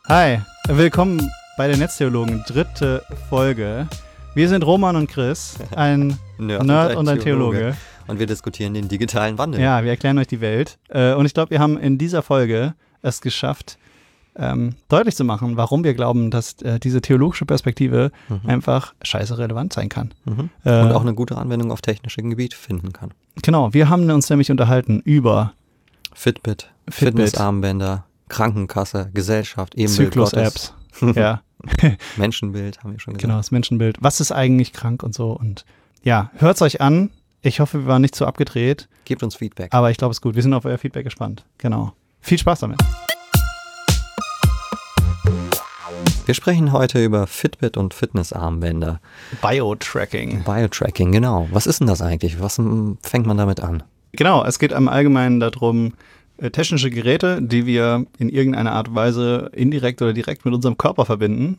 Hi, willkommen bei den Netztheologen, 3. Folge. Wir sind Roman und Chris, ein Nerd und ein Theologe. Und wir diskutieren den digitalen Wandel. Ja, wir erklären euch die Welt. Und ich glaube, wir haben in dieser Folge es geschafft, deutlich zu machen, warum wir glauben, dass diese theologische Perspektive einfach scheiße relevant sein kann. Und auch eine gute Anwendung auf technischem Gebiet finden kann. Genau, wir haben uns nämlich unterhalten über Fitbit. Fitnessarmbänder, Krankenkasse, Gesellschaft, Ebenbild Zyklus-Apps. Ja. Menschenbild, haben wir schon gesagt. Genau, das Menschenbild. Was ist eigentlich krank und so? Und ja, hört's euch an. Ich hoffe, wir waren nicht zu abgedreht. Gebt uns Feedback. Aber ich glaube, es ist gut. Wir sind auf euer Feedback gespannt. Genau. Viel Spaß damit. Wir sprechen heute über Fitbit und Fitnessarmbänder. Biotracking. Biotracking, genau. Was ist denn das eigentlich? Was fängt man damit an? Genau, es geht im Allgemeinen darum, technische Geräte, die wir in irgendeiner Art und Weise indirekt oder direkt mit unserem Körper verbinden,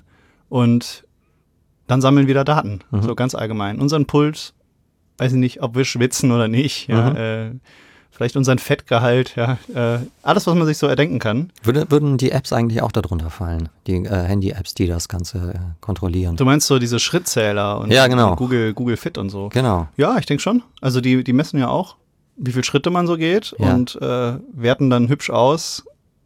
und dann sammeln wir da Daten, so ganz allgemein. Unseren Puls, weiß ich nicht, ob wir schwitzen oder nicht, ja, vielleicht unseren Fettgehalt, ja, alles, was man sich so erdenken kann. Würden die Apps eigentlich auch darunter fallen? Die Handy-Apps, die das Ganze kontrollieren? Du meinst so diese Schrittzähler und, ja, genau. und Google Fit und so? Genau. Ja, ich denke schon. Also die messen ja auch, wie viele Schritte man so geht, ja, und werten dann hübsch aus.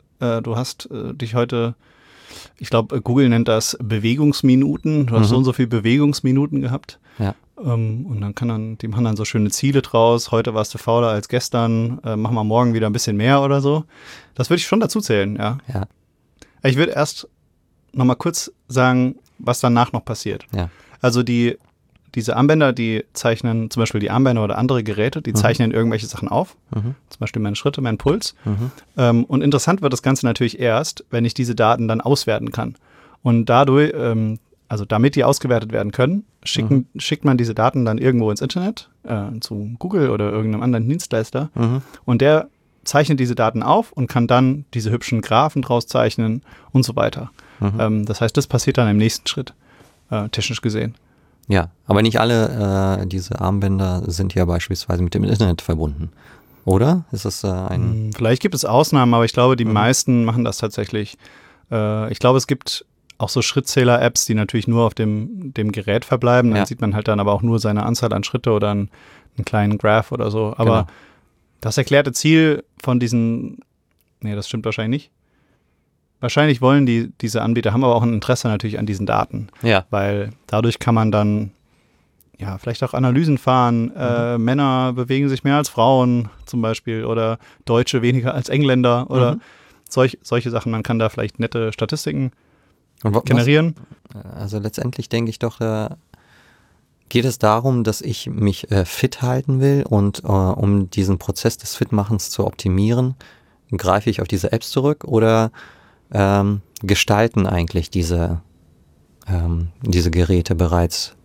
Du hast dich heute, ich glaube, Google nennt das Bewegungsminuten. Du hast so und so viele Bewegungsminuten gehabt. Ja. Und dann die machen dann so schöne Ziele draus. Heute warst du fauler als gestern. Machen wir morgen wieder ein bisschen mehr oder so. Das würde ich schon dazu zählen, ja. Ja. Ich würde erst noch mal kurz sagen, was danach noch passiert. Ja. Also diese Armbänder, die zeichnen, zum Beispiel die Armbänder oder andere Geräte, die zeichnen irgendwelche Sachen auf. Zum Beispiel meine Schritte, meinen Puls. Und interessant wird das Ganze natürlich erst, wenn ich diese Daten dann auswerten kann. Und dadurch, also damit die ausgewertet werden können, schickt man diese Daten dann irgendwo ins Internet, zu Google oder irgendeinem anderen Dienstleister. Und der zeichnet diese Daten auf und kann dann diese hübschen Graphen draus zeichnen und so weiter. Das heißt, das passiert dann im nächsten Schritt, technisch gesehen. Ja, aber nicht alle diese Armbänder sind ja beispielsweise mit dem Internet verbunden, oder? Ist das Vielleicht gibt es Ausnahmen, aber ich glaube, die meisten machen das tatsächlich. Ich glaube, es gibt auch so Schrittzähler-Apps, die natürlich nur auf dem Gerät verbleiben. Dann sieht man halt dann aber auch nur seine Anzahl an Schritte oder einen kleinen Graph oder so. Aber das erklärte Ziel von diesen, das stimmt wahrscheinlich nicht. Wahrscheinlich wollen diese Anbieter, haben aber auch ein Interesse natürlich an diesen Daten. Ja. Weil dadurch kann man dann vielleicht auch Analysen fahren. Männer bewegen sich mehr als Frauen zum Beispiel oder Deutsche weniger als Engländer oder solche Sachen. Man kann da vielleicht nette Statistiken generieren. Also letztendlich denke ich doch, geht es darum, dass ich mich fit halten will, und um diesen Prozess des Fitmachens zu optimieren, greife ich auf diese Apps zurück, oder gestalten eigentlich diese Geräte bereits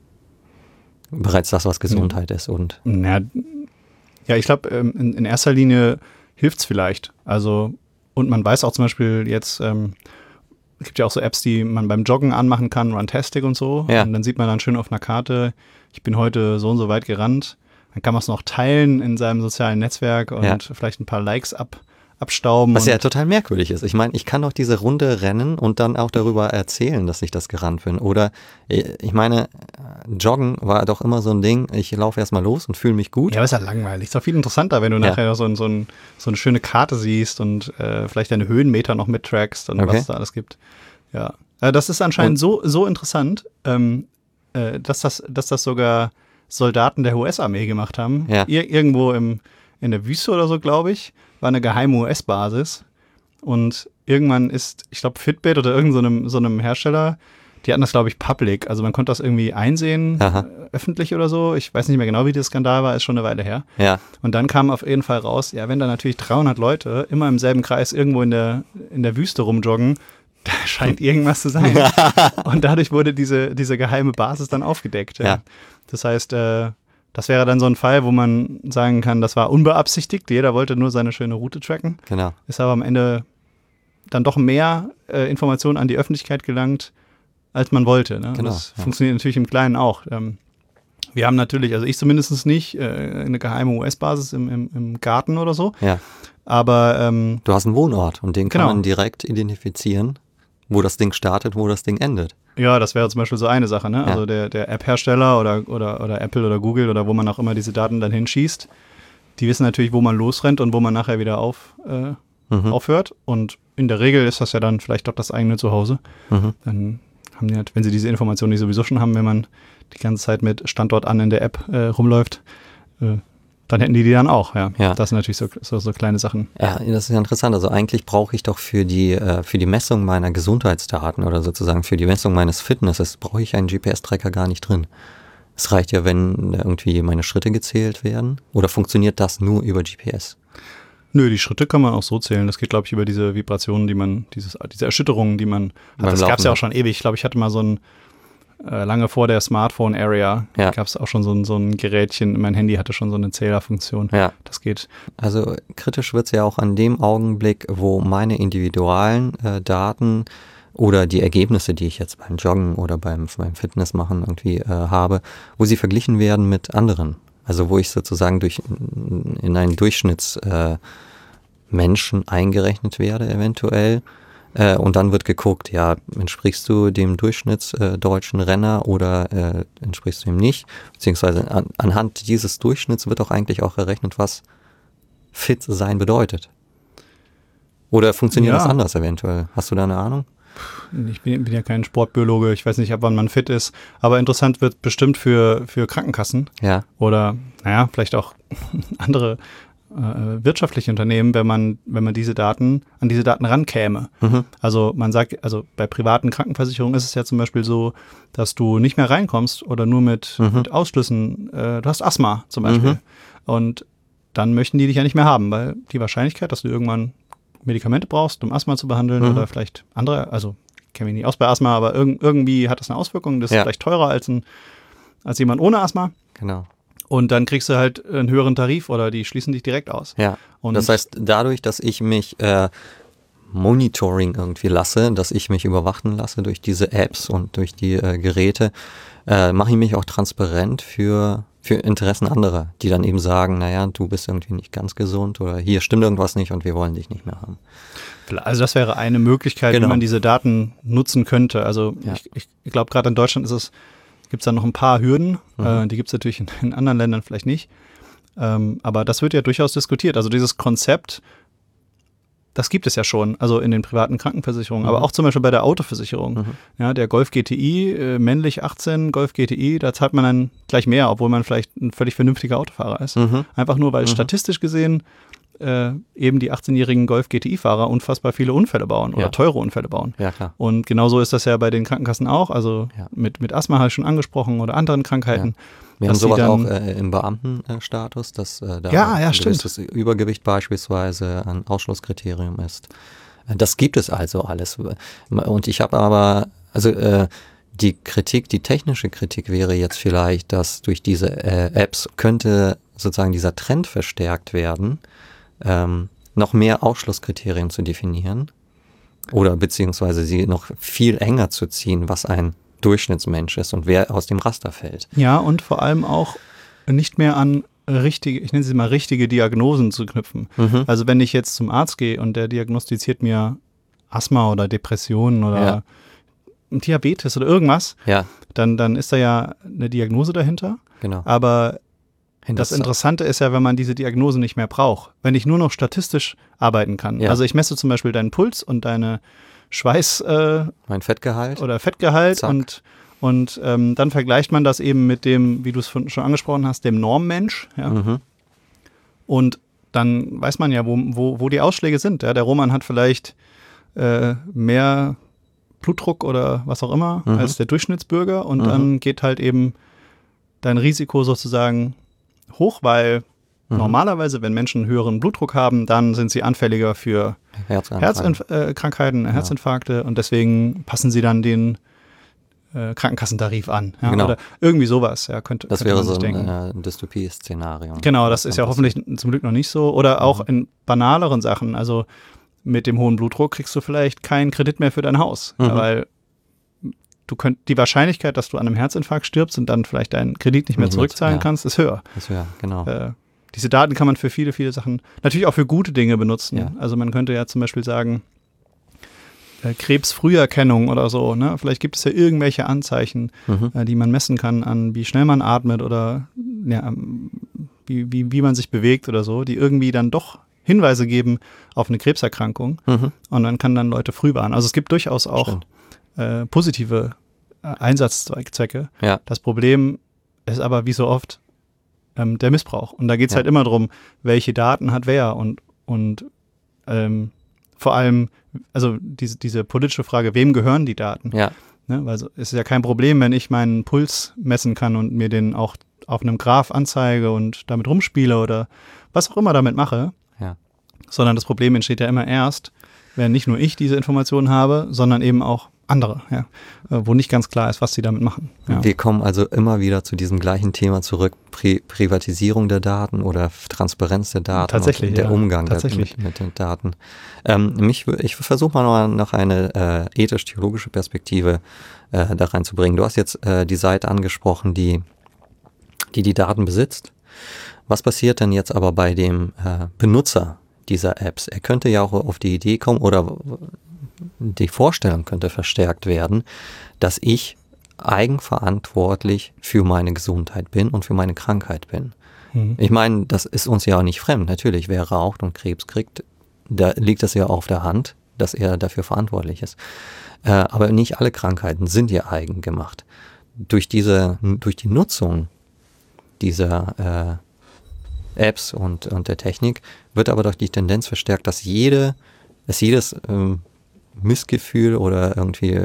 das, was Gesundheit ist? Und ja, ich glaube, in erster Linie hilft es vielleicht. Also, und man weiß auch zum Beispiel jetzt, es gibt ja auch so Apps, die man beim Joggen anmachen kann, Runtastic und so. Ja. Und dann sieht man dann schön auf einer Karte, ich bin heute so und so weit gerannt. Dann kann man es noch teilen in seinem sozialen Netzwerk und vielleicht ein paar Likes abstauben. Was ja total merkwürdig ist. Ich meine, ich kann doch diese Runde rennen und dann auch darüber erzählen, dass ich das gerannt bin. Oder, ich meine, Joggen war doch immer so ein Ding, ich laufe erstmal los und fühle mich gut. Ja, aber ist ja langweilig. Ist doch viel interessanter, wenn du nachher so eine schöne Karte siehst und vielleicht deine Höhenmeter noch mittrackst und was es da alles gibt. Ja, das ist anscheinend so interessant, dass das sogar Soldaten der US-Armee gemacht haben. Ja. Irgendwo in der Wüste oder so, glaube ich, war eine geheime US-Basis. Und irgendwann ist, ich glaube, Fitbit oder irgend so einem Hersteller, die hatten das, glaube ich, public. Also man konnte das irgendwie einsehen, öffentlich oder so. Ich weiß nicht mehr genau, wie der Skandal war, ist schon eine Weile her. Ja. Und dann kam auf jeden Fall raus, wenn da natürlich 300 Leute immer im selben Kreis irgendwo in der Wüste rumjoggen, da scheint irgendwas zu sein. Und dadurch wurde diese geheime Basis dann aufgedeckt. Ja. Das heißt, das wäre dann so ein Fall, wo man sagen kann, das war unbeabsichtigt. Jeder wollte nur seine schöne Route tracken. Genau. Ist aber am Ende dann doch mehr Informationen an die Öffentlichkeit gelangt, als man wollte. Ne? Genau, das funktioniert natürlich im Kleinen auch. Wir haben natürlich, also ich zumindest nicht, eine geheime US-Basis im Garten oder so. Ja. Aber du hast einen Wohnort und den kann man direkt identifizieren wo das Ding startet, wo das Ding endet. Ja, das wäre zum Beispiel so eine Sache, ne? Ja. Also der App-Hersteller oder Apple oder Google oder wo man auch immer diese Daten dann hinschießt, die wissen natürlich, wo man losrennt und wo man nachher wieder aufhört. Und in der Regel ist das ja dann vielleicht doch das eigene Zuhause. Dann haben die halt, wenn sie diese Informationen nicht sowieso schon haben, wenn man die ganze Zeit mit Standort an in der App rumläuft, dann hätten die dann auch, ja. Das sind natürlich so kleine Sachen. Ja, das ist ja interessant. Also eigentlich brauche ich doch für die Messung meiner Gesundheitsdaten oder sozusagen für die Messung meines Fitnesses, brauche ich einen GPS-Tracker gar nicht drin. Es reicht ja, wenn irgendwie meine Schritte gezählt werden. Oder funktioniert das nur über GPS? Nö, die Schritte kann man auch so zählen. Das geht, glaube ich, über diese Vibrationen, die man, diese Erschütterungen, die man hat. Das gab es ja auch schon ewig. Ich glaube, ich hatte mal so ein lange vor der Smartphone-Area gab es auch schon so ein Gerätchen. Mein Handy hatte schon so eine Zählerfunktion. Ja. Das geht. Also kritisch wird es ja auch an dem Augenblick, wo meine individuellen Daten oder die Ergebnisse, die ich jetzt beim Joggen oder beim Fitness machen irgendwie habe, wo sie verglichen werden mit anderen. Also wo ich sozusagen in einen Durchschnittsmenschen eingerechnet werde eventuell. Und dann wird geguckt, ja, entsprichst du dem durchschnittsdeutschen Renner oder entsprichst du ihm nicht? Beziehungsweise anhand dieses Durchschnitts wird auch eigentlich auch errechnet, was fit sein bedeutet. Oder funktioniert das anders eventuell? Hast du da eine Ahnung? Ich bin ja kein Sportbiologe, ich weiß nicht, ab wann man fit ist, aber interessant wird bestimmt für Krankenkassen oder vielleicht auch andere wirtschaftliche Unternehmen, wenn man an diese Daten rankäme. Also man sagt, also bei privaten Krankenversicherungen ist es ja zum Beispiel so, dass du nicht mehr reinkommst oder nur mit Ausschlüssen, du hast Asthma zum Beispiel und dann möchten die dich ja nicht mehr haben, weil die Wahrscheinlichkeit, dass du irgendwann Medikamente brauchst, um Asthma zu behandeln oder vielleicht andere, also ich kenne mich nicht aus bei Asthma, aber irgendwie hat das eine Auswirkung, das ist vielleicht teurer als jemand ohne Asthma. Genau. Und dann kriegst du halt einen höheren Tarif oder die schließen dich direkt aus. Ja, und das heißt, dadurch, dass ich mich Monitoring irgendwie lasse, dass ich mich überwachen lasse durch diese Apps und durch die Geräte, mache ich mich auch transparent für Interessen anderer, die dann eben sagen, naja, du bist irgendwie nicht ganz gesund oder hier stimmt irgendwas nicht und wir wollen dich nicht mehr haben. Also das wäre eine Möglichkeit, wie man diese Daten nutzen könnte. Also ich glaube, gerade in Deutschland gibt es da noch ein paar Hürden. Die gibt es natürlich in anderen Ländern vielleicht nicht. Aber das wird ja durchaus diskutiert. Also dieses Konzept, das gibt es ja schon, also in den privaten Krankenversicherungen, aber auch zum Beispiel bei der Autoversicherung. Ja, der Golf GTI, männlich 18, Golf GTI, da zahlt man dann gleich mehr, obwohl man vielleicht ein völlig vernünftiger Autofahrer ist. Einfach nur, weil statistisch gesehen eben die 18-jährigen Golf GTI-Fahrer unfassbar viele Unfälle bauen oder teure Unfälle bauen. Ja, klar. Und genauso ist das ja bei den Krankenkassen auch. Also mit Asthma habe ich schon angesprochen oder anderen Krankheiten. Wir haben sowas auch im Beamtenstatus, dass da ein gewisses Übergewicht beispielsweise ein Ausschlusskriterium ist. Das gibt es also alles. Und ich habe aber, die technische Kritik wäre jetzt vielleicht, dass durch diese Apps könnte sozusagen dieser Trend verstärkt werden, noch mehr Ausschlusskriterien zu definieren oder beziehungsweise sie noch viel enger zu ziehen, was ein Durchschnittsmensch ist und wer aus dem Raster fällt. Ja, und vor allem auch nicht mehr an ich nenne sie mal richtige Diagnosen zu knüpfen. Also wenn ich jetzt zum Arzt gehe und der diagnostiziert mir Asthma oder Depressionen oder Diabetes oder irgendwas, dann ist da ja eine Diagnose dahinter. Genau. Aber das Interessante ist ja, wenn man diese Diagnose nicht mehr braucht. Wenn ich nur noch statistisch arbeiten kann. Also ich messe zum Beispiel deinen Puls und deine mein Fettgehalt. Oder Fettgehalt und dann vergleicht man das eben mit dem, wie du es schon angesprochen hast, dem Normmensch. Ja? Und dann weiß man ja, wo die Ausschläge sind. Ja? Der Roman hat vielleicht mehr Blutdruck oder was auch immer als der Durchschnittsbürger und dann geht halt eben dein Risiko sozusagen hoch, weil normalerweise, wenn Menschen höheren Blutdruck haben, dann sind sie anfälliger für Herzkrankheiten, Herzinfarkte und deswegen passen sie dann den Krankenkassentarif an. Ja? Oder irgendwie sowas. Ja, das wäre so ein Dystopie-Szenario. Genau, das ist ja hoffentlich zum Glück noch nicht so. Oder auch in banaleren Sachen. Also mit dem hohen Blutdruck kriegst du vielleicht keinen Kredit mehr für dein Haus, weil die Wahrscheinlichkeit, dass du an einem Herzinfarkt stirbst und dann vielleicht deinen Kredit nicht mehr zurückzahlen kannst, ist höher. Genau. Diese Daten kann man für viele, viele Sachen, natürlich auch für gute Dinge benutzen. Ja. Also man könnte ja zum Beispiel sagen, Krebsfrüherkennung oder so, ne? Vielleicht gibt es ja irgendwelche Anzeichen, die man messen kann an, wie schnell man atmet oder ja, wie man sich bewegt oder so, die irgendwie dann doch Hinweise geben auf eine Krebserkrankung und dann kann dann Leute früh warnen. Also es gibt durchaus auch positive Einsatzzwecke. Ja. Das Problem ist aber wie so oft der Missbrauch. Und da geht es halt immer darum, welche Daten hat wer und vor allem, also diese politische Frage, wem gehören die Daten? Ja. Ne? Weil es ist ja kein Problem, wenn ich meinen Puls messen kann und mir den auch auf einem Graph anzeige und damit rumspiele oder was auch immer damit mache. Ja. Sondern das Problem entsteht ja immer erst, wenn nicht nur ich diese Informationen habe, sondern eben auch andere, ja, wo nicht ganz klar ist, was sie damit machen. Ja. Wir kommen also immer wieder zu diesem gleichen Thema zurück, Privatisierung der Daten oder Transparenz der Daten Tatsächlich, und der Umgang mit den Daten. Ich versuche mal noch eine ethisch-theologische Perspektive da reinzubringen. Du hast jetzt die Seite angesprochen, die Daten besitzt. Was passiert denn jetzt aber bei dem Benutzer dieser Apps? Er könnte ja auch auf die Idee kommen oder die Vorstellung könnte verstärkt werden, dass ich eigenverantwortlich für meine Gesundheit bin und für meine Krankheit bin. Ich meine, das ist uns ja auch nicht fremd. Natürlich, wer raucht und Krebs kriegt, da liegt es ja auf der Hand, dass er dafür verantwortlich ist. Aber nicht alle Krankheiten sind ja eigen gemacht. Durch die Nutzung dieser Apps und der Technik wird aber doch die Tendenz verstärkt, dass jedes Missgefühl oder irgendwie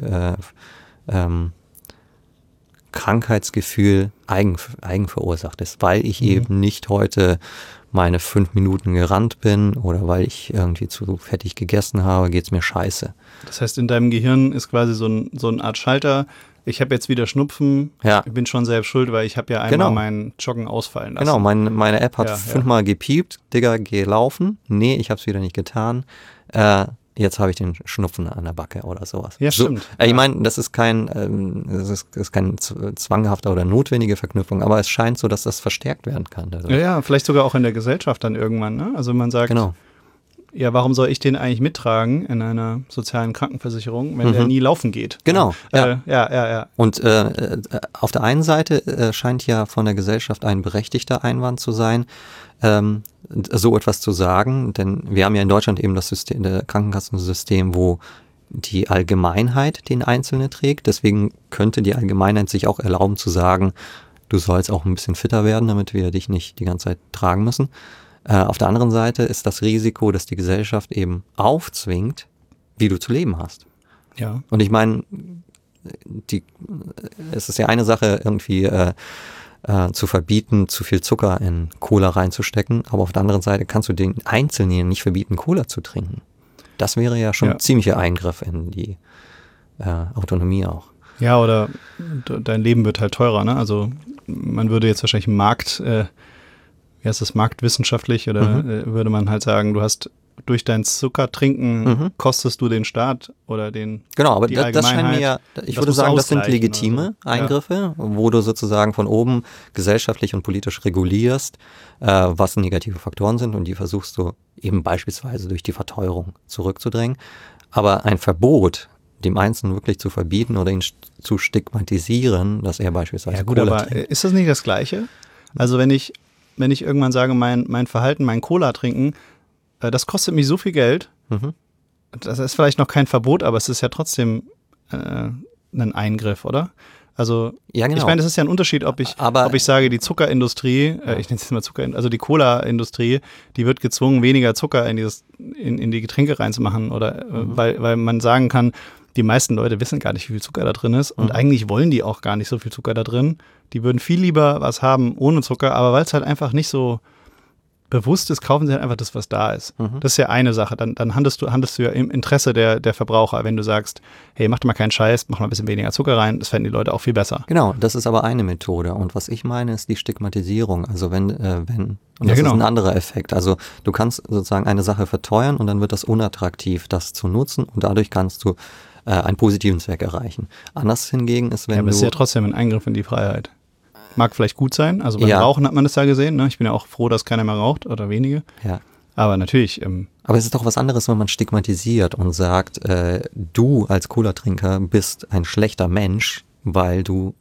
Krankheitsgefühl eigen verursacht ist, weil ich eben nicht heute meine 5 Minuten gerannt bin oder weil ich irgendwie zu fettig gegessen habe, geht's mir scheiße. Das heißt, in deinem Gehirn ist quasi so eine Art Schalter, ich habe jetzt wieder Schnupfen, ich bin schon selbst schuld, weil ich habe ja einmal meinen Joggen ausfallen lassen. Genau, meine App hat 5-mal gepiept, Digga, geh laufen. Nee, ich habe es wieder nicht getan. Jetzt habe ich den Schnupfen an der Backe oder sowas. Ja, stimmt. Ich meine, das ist keine zwanghafte oder notwendige Verknüpfung, aber es scheint so, dass das verstärkt werden kann. Ja, vielleicht sogar auch in der Gesellschaft dann irgendwann. Ne? Also man sagt, ja, warum soll ich den eigentlich mittragen in einer sozialen Krankenversicherung, wenn der nie laufen geht? Genau. Ja. Und auf der einen Seite scheint ja von der Gesellschaft ein berechtigter Einwand zu sein, so etwas zu sagen, denn wir haben ja in Deutschland eben das Krankenkassensystem, wo die Allgemeinheit den Einzelnen trägt. Deswegen könnte die Allgemeinheit sich auch erlauben zu sagen, du sollst auch ein bisschen fitter werden, damit wir dich nicht die ganze Zeit tragen müssen. Auf der anderen Seite ist das Risiko, dass die Gesellschaft eben aufzwingt, wie du zu leben hast. Ja. Und ich meine, es ist ja eine Sache, irgendwie zu verbieten, zu viel Zucker in Cola reinzustecken, aber auf der anderen Seite kannst du den Einzelnen nicht verbieten, Cola zu trinken. Das wäre ja schon ein ziemlicher Eingriff in die Autonomie auch. Ja, oder dein Leben wird halt teurer, ne? Also man würde jetzt wahrscheinlich marktwissenschaftlich oder würde man halt sagen, du hast durch dein Zuckertrinken kostest du den Staat oder die aber Allgemeinheit. Das scheint mir ja, ich würde sagen, das sind legitime Eingriffe, wo du sozusagen von oben gesellschaftlich und politisch regulierst, was negative Faktoren sind und die versuchst du eben beispielsweise durch die Verteuerung zurückzudrängen. Aber ein Verbot, dem Einzelnen wirklich zu verbieten oder ihn zu stigmatisieren, dass er beispielsweise Cola trinkt. Ist das nicht das Gleiche? Also wenn ich irgendwann sage, mein Verhalten, mein Cola trinken, das kostet mich so viel Geld, das ist vielleicht noch kein Verbot, aber es ist ja trotzdem ein Eingriff, oder? Also ja, genau. Ich meine, das ist ja ein Unterschied, ob ich sage, die Zuckerindustrie, ich nenne es jetzt mal also die Cola-Industrie, die wird gezwungen, weniger Zucker in die Getränke reinzumachen oder weil man sagen kann, die meisten Leute wissen gar nicht, wie viel Zucker da drin ist und eigentlich wollen die auch gar nicht so viel Zucker da drin. Die würden viel lieber was haben ohne Zucker, aber weil es halt einfach nicht so bewusst ist, kaufen sie halt einfach das, was da ist. Das ist ja eine Sache. Dann handelst du ja im Interesse der Verbraucher, wenn du sagst, hey, mach doch mal keinen Scheiß, mach mal ein bisschen weniger Zucker rein, das fänden die Leute auch viel besser. Genau, das ist aber eine Methode. Und was ich meine, ist die Stigmatisierung. Also und das ist ein anderer Effekt. Also du kannst sozusagen eine Sache verteuern und dann wird das unattraktiv, das zu nutzen und dadurch kannst du einen positiven Zweck erreichen. Anders hingegen ist, wenn aber es ist ja trotzdem ein Eingriff in die Freiheit. Mag vielleicht gut sein, also beim Rauchen hat man das ja gesehen, ne? Ich bin ja auch froh, dass keiner mehr raucht oder wenige. Ja. Aber natürlich. Aber es ist doch was anderes, wenn man stigmatisiert und sagt, du als Cola-Trinker bist ein schlechter Mensch, weil du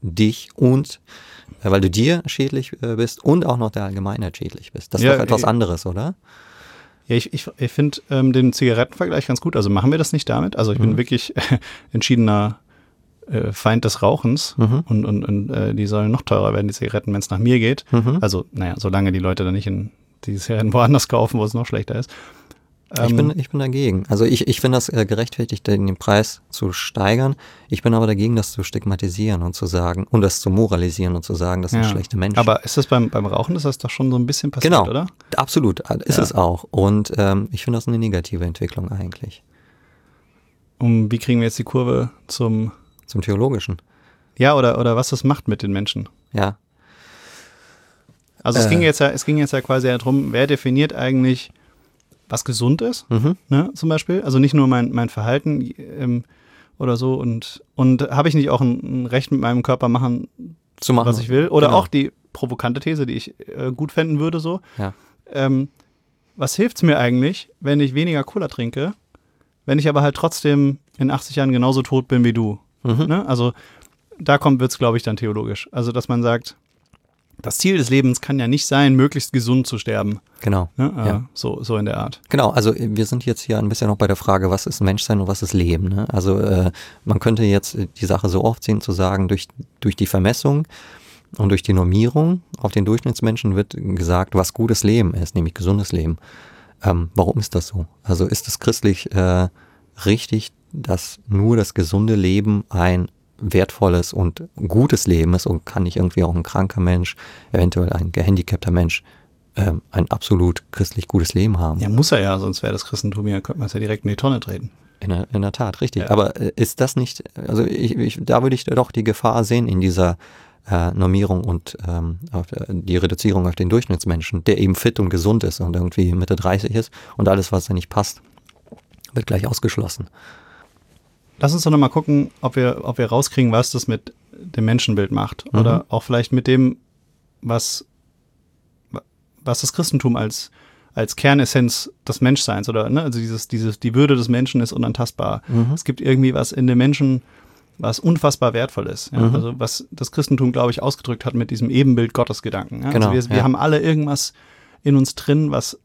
weil du dir schädlich bist und auch noch der Allgemeinheit schädlich bist. Das ist doch etwas anderes, oder? Ja, ich finde den Zigarettenvergleich ganz gut. Also machen wir das nicht damit. Also ich bin wirklich entschiedener Feind des Rauchens und die sollen noch teurer werden, die Zigaretten, wenn es nach mir geht. Also, naja, solange die Leute dann nicht die Zigaretten woanders kaufen, wo es noch schlechter ist. Ich bin dagegen. Also ich finde das gerechtfertigt, den Preis zu steigern. Ich bin aber dagegen, das zu stigmatisieren und zu sagen, und das zu moralisieren und zu sagen, das sind schlechte Menschen. Aber ist das beim Rauchen, ist das doch schon so ein bisschen passiert, genau, oder? Absolut, ist es auch. Und ich finde das eine negative Entwicklung eigentlich. Und wie kriegen wir jetzt die Kurve zum Theologischen? Ja, oder was das macht mit den Menschen? Ja. Also es ging jetzt ja quasi darum, wer definiert eigentlich, was gesund ist, ne, zum Beispiel. Also nicht nur mein Verhalten oder so und habe ich nicht auch ein Recht mit meinem Körper zu machen, was ich will? Oder auch die provokante These, die ich gut fänden würde, so. Ja. Was hilft es mir eigentlich, wenn ich weniger Cola trinke, wenn ich aber halt trotzdem in 80 Jahren genauso tot bin wie du? Ne? Also da wird es, glaube ich, dann theologisch. Also dass man sagt, das Ziel des Lebens kann ja nicht sein, möglichst gesund zu sterben. Genau. Ne? Ja. So in der Art. Genau, also wir sind jetzt hier ein bisschen noch bei der Frage, was ist Menschsein und was ist Leben? Ne? Also man könnte jetzt die Sache so aufziehen, zu sagen, durch die Vermessung und durch die Normierung auf den Durchschnittsmenschen wird gesagt, was gutes Leben ist, nämlich gesundes Leben. Warum ist das so? Also ist es christlich richtig, dass nur das gesunde Leben ein wertvolles und gutes Leben ist und kann nicht irgendwie auch ein kranker Mensch, eventuell ein gehandicapter Mensch, ein absolut christlich gutes Leben haben? Ja, muss er ja, sonst wäre das Christentum ja, könnte man es ja direkt in die Tonne treten. In der Tat, richtig. Ja. Aber ist das nicht, also da würde ich doch die Gefahr sehen in dieser Normierung und die Reduzierung auf den Durchschnittsmenschen, der eben fit und gesund ist und irgendwie Mitte 30 ist und alles, was da nicht passt, wird gleich ausgeschlossen. Lass uns doch nochmal gucken, ob wir rauskriegen, was das mit dem Menschenbild macht. Oder auch vielleicht mit dem, was das Christentum als Kernessenz des Menschseins oder, ne, also die Würde des Menschen ist unantastbar. Es gibt irgendwie was in dem Menschen, was unfassbar wertvoll ist. Ja? Also was das Christentum, glaube ich, ausgedrückt hat mit diesem Ebenbild Gottesgedanken. Ja? Genau, also wir haben alle irgendwas in uns drin, was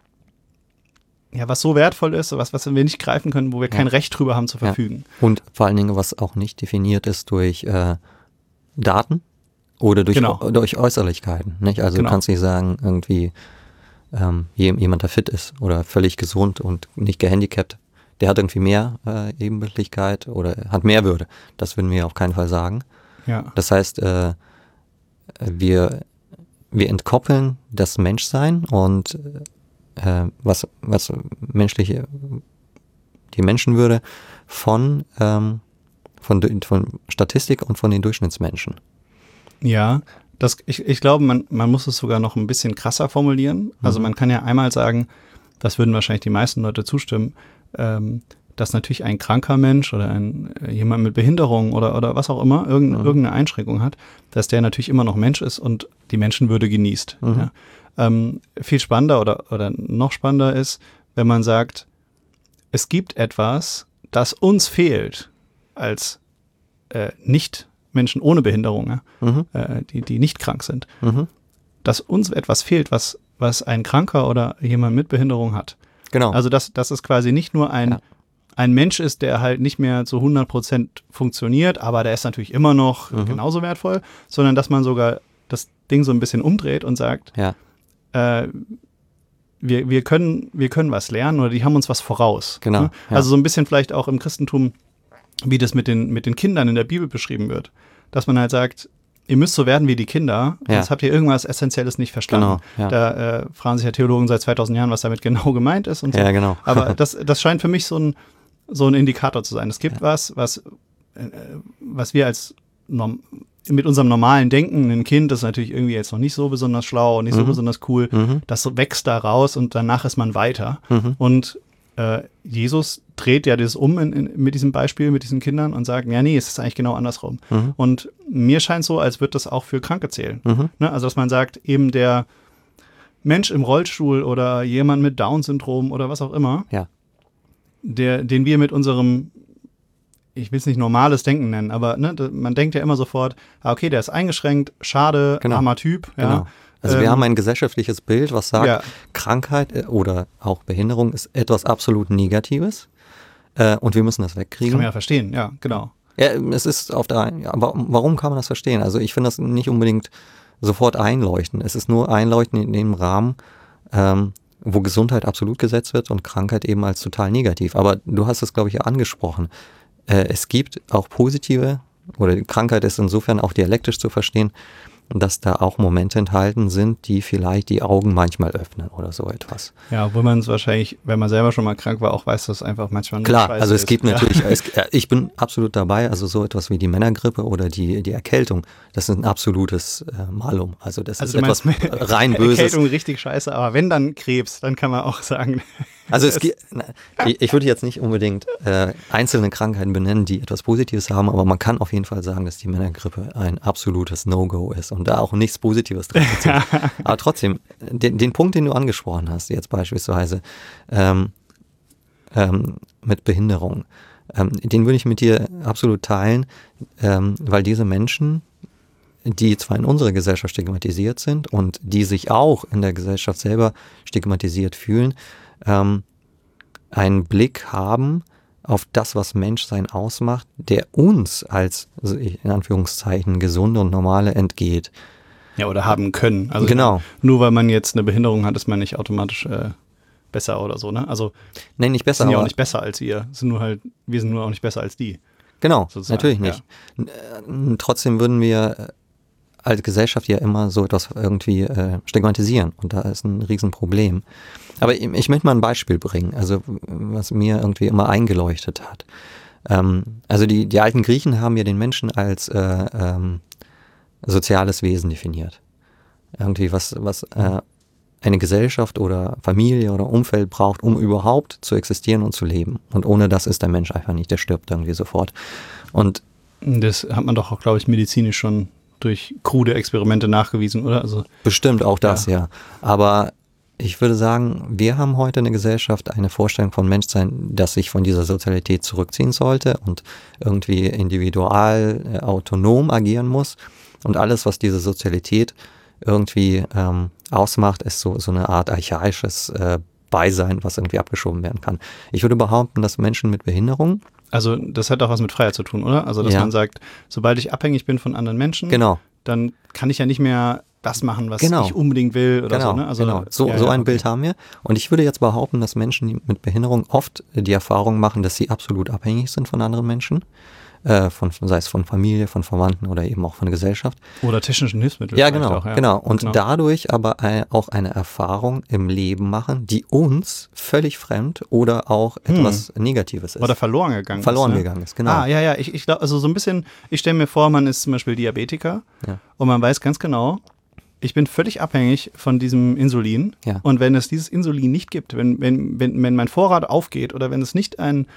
so wertvoll ist, was wir nicht greifen können, wo wir kein Recht drüber haben zu verfügen. Ja. Und vor allen Dingen, was auch nicht definiert ist durch Daten oder durch Äußerlichkeiten. Nicht? Also du kannst nicht sagen, irgendwie jemand, der fit ist oder völlig gesund und nicht gehandicapt, der hat irgendwie mehr Ebenbildlichkeit oder hat mehr Würde. Das würden wir auf keinen Fall sagen. Ja. Das heißt, wir entkoppeln das Menschsein und was die Menschenwürde von Statistik und von den Durchschnittsmenschen. Ja, ich glaube, man muss es sogar noch ein bisschen krasser formulieren. Also man kann ja einmal sagen, das würden wahrscheinlich die meisten Leute zustimmen, dass natürlich ein kranker Mensch oder jemand mit Behinderung oder was auch immer irgendeine Einschränkung hat, dass der natürlich immer noch Mensch ist und die Menschenwürde genießt. Ja. Viel spannender oder noch spannender ist, wenn man sagt, es gibt etwas, das uns fehlt als Nicht-Menschen ohne Behinderung, die nicht krank sind, dass uns etwas fehlt, was ein Kranker oder jemand mit Behinderung hat. Genau. Also dass es quasi nicht nur ein Mensch ist, der halt nicht mehr zu 100% funktioniert, aber der ist natürlich immer noch genauso wertvoll, sondern dass man sogar das Ding so ein bisschen umdreht und sagt, wir können was lernen oder die haben uns was voraus. Genau. Ne? Ja. Also so ein bisschen vielleicht auch im Christentum, wie das mit den Kindern in der Bibel beschrieben wird. Dass man halt sagt, ihr müsst so werden wie die Kinder, sonst habt ihr irgendwas Essentielles nicht verstanden. Genau, Da fragen sich ja Theologen seit 2000 Jahren, was damit genau gemeint ist und so. Ja, genau. Aber das scheint für mich so ein Indikator zu sein. Es gibt was wir als mit unserem normalen Denken, ein Kind ist natürlich irgendwie jetzt noch nicht so besonders schlau und nicht so besonders cool, das wächst da raus und danach ist man weiter. Und Jesus dreht ja das mit diesem Beispiel, mit diesen Kindern und sagt, ja, nee, es ist eigentlich genau andersrum. Und mir scheint so, als würde das auch für Kranke zählen. Ne? Also, dass man sagt, eben der Mensch im Rollstuhl oder jemand mit Down-Syndrom oder was auch immer, den wir mit unserem, ich will es nicht normales Denken nennen, aber ne, man denkt ja immer sofort, okay, der ist eingeschränkt, schade, armer Typ. Ja. Genau. Also wir haben ein gesellschaftliches Bild, was sagt, Krankheit oder auch Behinderung ist etwas absolut Negatives und wir müssen das wegkriegen. Kann man ja verstehen, ja, genau. Ja, es ist aber warum kann man das verstehen? Also ich finde das nicht unbedingt sofort einleuchten. Es ist nur einleuchten in dem Rahmen, wo Gesundheit absolut gesetzt wird und Krankheit eben als total negativ. Aber du hast es, glaube ich, ja angesprochen. Es gibt auch positive, oder die Krankheit ist insofern auch dialektisch zu verstehen, dass da auch Momente enthalten sind, die vielleicht die Augen manchmal öffnen oder so etwas. Ja, obwohl man es wahrscheinlich, wenn man selber schon mal krank war, auch weiß, dass es einfach manchmal nur Klar, Scheiße also es gibt ist. natürlich, ich bin absolut dabei, also so etwas wie die Männergrippe oder die Erkältung, das ist ein absolutes Malum. Also das ist etwas rein Böses. Erkältung richtig scheiße, aber wenn dann Krebs, dann kann man auch sagen. Also ich würde jetzt nicht unbedingt einzelne Krankheiten benennen, die etwas Positives haben, aber man kann auf jeden Fall sagen, dass die Männergrippe ein absolutes No-Go ist und da auch nichts Positives drin ist. Aber trotzdem, den Punkt, den du angesprochen hast, jetzt beispielsweise mit Behinderung, den würde ich mit dir absolut teilen, weil diese Menschen, die zwar in unserer Gesellschaft stigmatisiert sind und die sich auch in der Gesellschaft selber stigmatisiert fühlen, einen Blick haben auf das, was Menschsein ausmacht, der uns als, in Anführungszeichen, gesunde und normale entgeht. Ja, oder haben können. Also genau. Nur weil man jetzt eine Behinderung hat, ist man nicht automatisch besser oder so, ne? Also nein, nicht besser. Sind ja auch nicht besser als wir sind nur auch nicht besser als die. Genau, sozusagen. Natürlich nicht. Ja. Trotzdem würden wir als Gesellschaft ja immer so etwas irgendwie stigmatisieren und da ist ein Riesenproblem. Aber ich möchte mal ein Beispiel bringen, also was mir irgendwie immer eingeleuchtet hat. Also die alten Griechen haben ja den Menschen als soziales Wesen definiert. Irgendwie was eine Gesellschaft oder Familie oder Umfeld braucht, um überhaupt zu existieren und zu leben. Und ohne das ist der Mensch einfach nicht, der stirbt irgendwie sofort. Und das hat man doch auch, glaube ich, medizinisch schon durch krude Experimente nachgewiesen, oder? Also, bestimmt auch das, ja. Aber ich würde sagen, wir haben heute eine Gesellschaft, eine Vorstellung von Menschsein, das sich von dieser Sozialität zurückziehen sollte und irgendwie individual, autonom agieren muss. Und alles, was diese Sozialität irgendwie ausmacht, ist so eine Art archaisches Beisein, was irgendwie abgeschoben werden kann. Ich würde behaupten, dass Menschen mit Behinderung. Also das hat auch was mit Freiheit zu tun, oder? Also dass man sagt, sobald ich abhängig bin von anderen Menschen, dann kann ich ja nicht mehr das machen, was ich unbedingt will oder so. Ne? Also, so ein Bild haben wir. Und ich würde jetzt behaupten, dass Menschen mit Behinderung oft die Erfahrung machen, dass sie absolut abhängig sind von anderen Menschen. Sei es von Familie, von Verwandten oder eben auch von der Gesellschaft. Oder technischen Hilfsmitteln. Ja, genau. Und dadurch aber auch eine Erfahrung im Leben machen, die uns völlig fremd oder auch etwas Negatives ist. Oder verloren gegangen ist, genau. Ah, ja, ich glaube, also so ein bisschen, ich stelle mir vor, man ist zum Beispiel Diabetiker und man weiß ganz genau, ich bin völlig abhängig von diesem Insulin. Ja. Und wenn es dieses Insulin nicht gibt, wenn mein Vorrat aufgeht oder wenn es nicht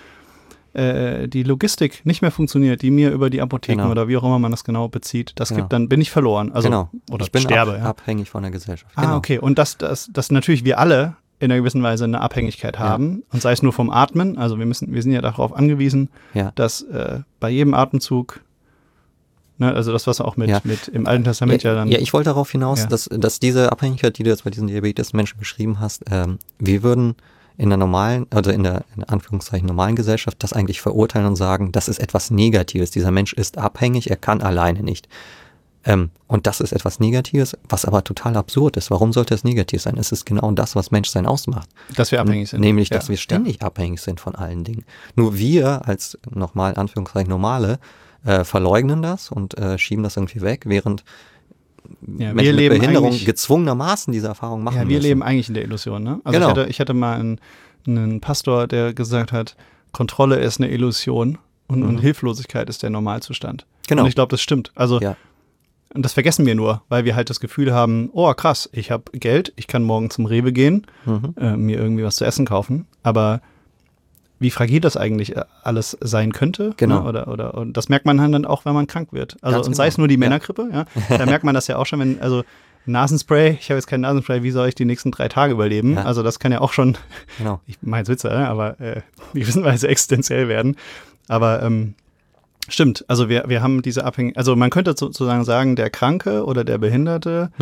die Logistik nicht mehr funktioniert, die mir über die Apotheken oder wie auch immer man das genau bezieht, gibt, dann bin ich verloren. Also, oder ich bin sterbe. abhängig von der Gesellschaft. Ah, okay. Und dass natürlich wir alle in einer gewissen Weise eine Abhängigkeit haben und sei es nur vom Atmen. Also wir sind ja darauf angewiesen, dass bei jedem Atemzug, ne, also das, was auch mit im Alten Testament dann... Ja, ich wollte darauf hinaus, dass diese Abhängigkeit, die du jetzt bei diesen Diabetes-Menschen beschrieben hast, wir würden in der normalen, also in Anführungszeichen normalen Gesellschaft das eigentlich verurteilen und sagen, das ist etwas Negatives. Dieser Mensch ist abhängig, er kann alleine nicht. Und das ist etwas Negatives, was aber total absurd ist. Warum sollte es negativ sein? Es ist genau das, was Menschsein ausmacht. Dass wir abhängig sind. Nämlich, dass wir ständig abhängig sind von allen Dingen. Nur wir als nochmal Anführungszeichen Normale verleugnen das und schieben das irgendwie weg, während Menschen mit Behinderung gezwungenermaßen diese Erfahrung machen müssen. Wir leben eigentlich in der Illusion, ne? Also ich hatte mal einen Pastor, der gesagt hat, Kontrolle ist eine Illusion und Hilflosigkeit ist der Normalzustand. Genau. Und ich glaube, das stimmt. Also und das vergessen wir nur, weil wir halt das Gefühl haben, oh krass, ich habe Geld, ich kann morgen zum Rewe gehen, mir irgendwie was zu essen kaufen, aber wie fragil das eigentlich alles sein könnte. Genau. Ne? Und das merkt man dann auch, wenn man krank wird. Also und sei es nur die Männergrippe, da merkt man das ja auch schon, Nasenspray, ich habe jetzt kein Nasenspray, wie soll ich die nächsten 3 Tage überleben? Ja. Also das kann ja auch schon, Genau. ich meine jetzt Witze, aber gewissenweise existenziell werden. Aber stimmt, also wir haben diese Abhängigkeit, also man könnte sozusagen sagen, der Kranke oder der Behinderte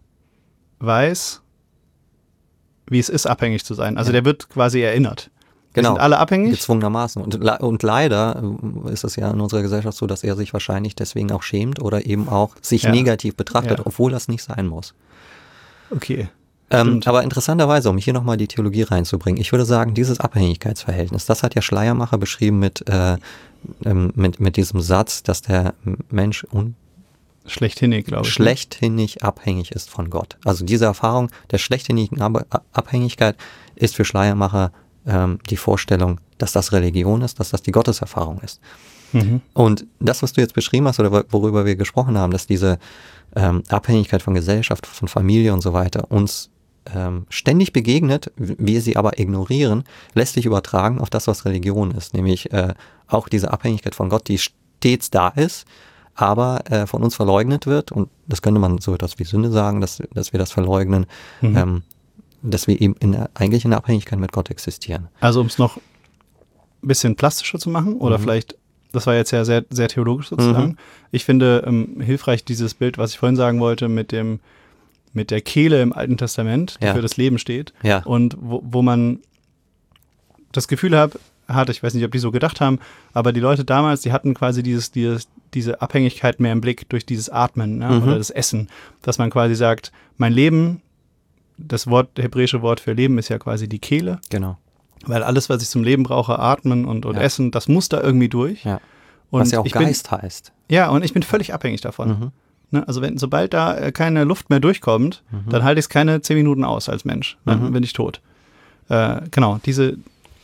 weiß, wie es ist, abhängig zu sein. Also der wird quasi erinnert. Genau. Wir sind alle abhängig. Gezwungenermaßen. Und leider ist es ja in unserer Gesellschaft so, dass er sich wahrscheinlich deswegen auch schämt oder eben auch sich negativ betrachtet, obwohl das nicht sein muss. Okay. Aber interessanterweise, um hier nochmal die Theologie reinzubringen, ich würde sagen, dieses Abhängigkeitsverhältnis, das hat ja Schleiermacher beschrieben mit diesem Satz, dass der Mensch schlechthinnig, glaube ich. Schlechthinnig abhängig ist von Gott. Also diese Erfahrung der schlechthinnigen Abhängigkeit ist für Schleiermacher die Vorstellung, dass das Religion ist, dass das die Gotteserfahrung ist. Und das, was du jetzt beschrieben hast oder worüber wir gesprochen haben, dass diese Abhängigkeit von Gesellschaft, von Familie und so weiter uns ständig begegnet, wir sie aber ignorieren, lässt sich übertragen auf das, was Religion ist, nämlich auch diese Abhängigkeit von Gott, die stets da ist, aber von uns verleugnet wird, und das könnte man so etwas wie Sünde sagen, dass wir das verleugnen, dass wir eben eigentlich in der Abhängigkeit mit Gott existieren. Also um es noch ein bisschen plastischer zu machen oder vielleicht, das war jetzt ja sehr, sehr theologisch sozusagen, ich finde hilfreich dieses Bild, was ich vorhin sagen wollte, mit der Kehle im Alten Testament, die für das Leben steht und wo man das Gefühl hatte, ich weiß nicht, ob die so gedacht haben, aber die Leute damals, die hatten quasi diese Abhängigkeit mehr im Blick durch dieses Atmen oder das Essen, dass man quasi sagt, mein Leben, das hebräische Wort für Leben ist ja quasi die Kehle. Genau. Weil alles, was ich zum Leben brauche, atmen und Essen, das muss da irgendwie durch. Ja. Und was ja auch Geist heißt. Ja, und ich bin völlig abhängig davon. Ne, also sobald da keine Luft mehr durchkommt, dann halte ich es keine 10 Minuten aus als Mensch. Dann bin ich tot. Genau, diese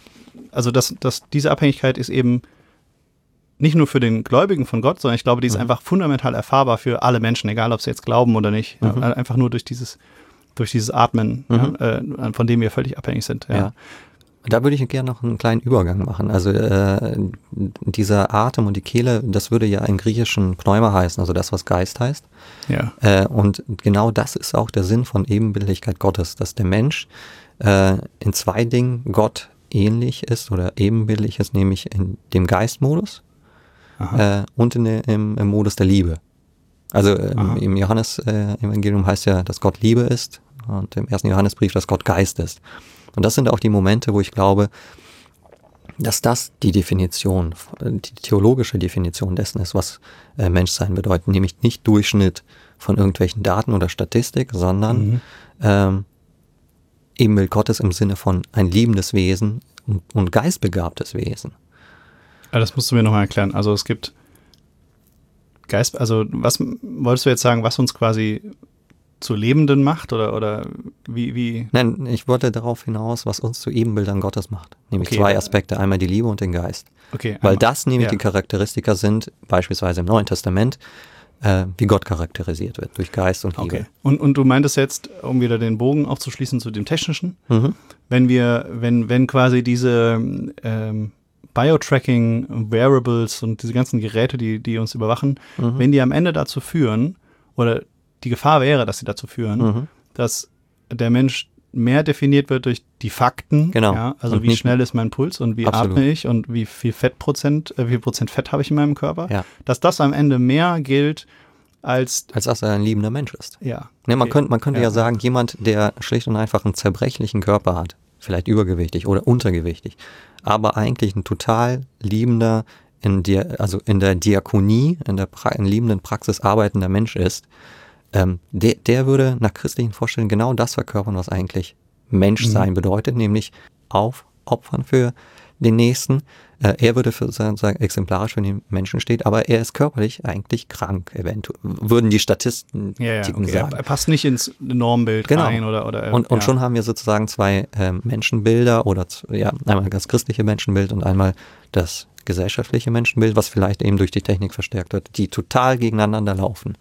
Abhängigkeit ist eben nicht nur für den Gläubigen von Gott, sondern ich glaube, die ist einfach fundamental erfahrbar für alle Menschen, egal ob sie jetzt glauben oder nicht. Einfach nur durch dieses Atmen, von dem wir völlig abhängig sind. Ja. Da würde ich gerne noch einen kleinen Übergang machen. Also dieser Atem und die Kehle, das würde ja im Griechischen Pneuma heißen, also das, was Geist heißt. Ja. Und genau das ist auch der Sinn von Ebenbildlichkeit Gottes, dass der Mensch in 2 Dingen Gott ähnlich ist oder ebenbildlich ist, nämlich in dem Geistmodus und im Modus der Liebe. Also im Johannes-Evangelium heißt ja, dass Gott Liebe ist, und im 1. Johannesbrief, dass Gott Geist ist. Und das sind auch die Momente, wo ich glaube, dass das die Definition, die theologische Definition dessen ist, was Menschsein bedeutet, nämlich nicht Durchschnitt von irgendwelchen Daten oder Statistik, sondern Ebenbild Gottes im Sinne von ein liebendes Wesen und geistbegabtes Wesen. Aber das musst du mir nochmal erklären. Also es gibt also was wolltest du jetzt sagen, was uns quasi zu Lebenden macht oder wie? Nein, ich wollte darauf hinaus, was uns zu Ebenbildern Gottes macht. Nämlich 2 Aspekte, einmal die Liebe und den Geist. Okay, weil das nämlich die Charakteristika sind, beispielsweise im Neuen Testament, wie Gott charakterisiert wird, durch Geist und Liebe. Okay. Und du meintest jetzt, um wieder den Bogen aufzuschließen zu dem Technischen, wenn quasi diese Biotracking, Wearables und diese ganzen Geräte, die uns überwachen, wenn die am Ende dazu führen, oder die Gefahr wäre, dass sie dazu führen, dass der Mensch mehr definiert wird durch die Fakten, also und wie schnell ist mein Puls und wie atme ich und wie viel Prozent Fett habe ich in meinem Körper, dass das am Ende mehr gilt als dass er ein liebender Mensch ist. Ja. Ne, man könnte ja sagen, jemand, der schlicht und einfach einen zerbrechlichen Körper hat, vielleicht übergewichtig oder untergewichtig, aber eigentlich ein total liebender, in der Diakonie, in liebenden Praxis arbeitender Mensch ist, der würde nach christlichen Vorstellungen genau das verkörpern, was eigentlich Menschsein bedeutet, nämlich aufopfern für den Nächsten. Er würde sagen, exemplarisch für den Menschen steht, aber er ist körperlich eigentlich krank, eventuell. Würden die Statisten sagen. Er passt nicht ins Normbild rein. Und schon haben wir sozusagen 2 Menschenbilder oder einmal das christliche Menschenbild und einmal das gesellschaftliche Menschenbild, was vielleicht eben durch die Technik verstärkt wird, die total gegeneinander laufen.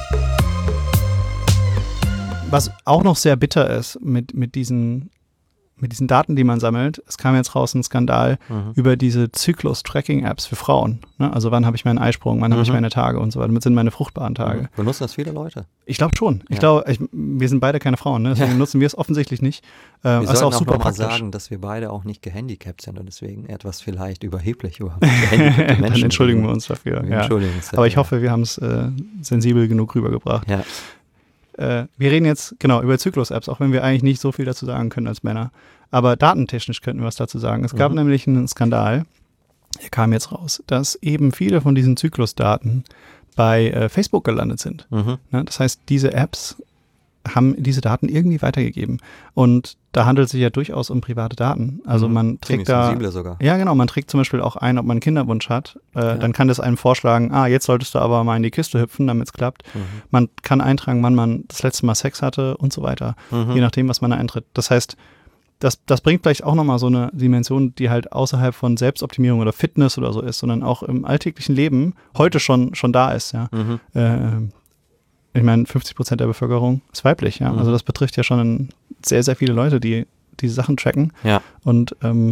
Was auch noch sehr bitter ist mit diesen mit diesen Daten, die man sammelt, es kam jetzt raus ein Skandal über diese Zyklus-Tracking-Apps für Frauen. Ne? Also wann habe ich meinen Eisprung, wann habe ich meine Tage und so weiter. Damit sind meine fruchtbaren Tage. Benutzen das viele Leute? Ich glaube schon. Ich glaube, wir sind beide keine Frauen, ne? Deswegen nutzen wir es offensichtlich nicht. Wir ist auch super noch mal praktisch. sagen, dass wir beide auch nicht gehandicapt sind und deswegen etwas vielleicht überheblich über gehandicapte Menschen. Dann entschuldigen wir uns dafür. Entschuldigen uns dafür. Aber ich hoffe, wir haben es sensibel genug rübergebracht. Ja. Wir reden jetzt genau über Zyklus-Apps, auch wenn wir eigentlich nicht so viel dazu sagen können als Männer. Aber datentechnisch könnten wir was dazu sagen. Es gab nämlich einen Skandal, der kam jetzt raus, dass eben viele von diesen Zyklusdaten bei Facebook gelandet sind. Ne? Das heißt, diese Apps haben diese Daten irgendwie weitergegeben. Und da handelt es sich ja durchaus um private Daten. Also man trägt da, sensible sogar. Ja genau, man trägt zum Beispiel auch ein, ob man einen Kinderwunsch hat. Dann kann das einem vorschlagen, jetzt solltest du aber mal in die Kiste hüpfen, damit es klappt. Man kann eintragen, wann man das letzte Mal Sex hatte und so weiter, je nachdem, was man da eintritt. Das heißt, das bringt vielleicht auch nochmal so eine Dimension, die halt außerhalb von Selbstoptimierung oder Fitness oder so ist, sondern auch im alltäglichen Leben heute schon da ist. Ja. Ich meine, 50% der Bevölkerung ist weiblich. Ja. Also das betrifft ja schon sehr, sehr viele Leute, die diese Sachen tracken. Ja. Und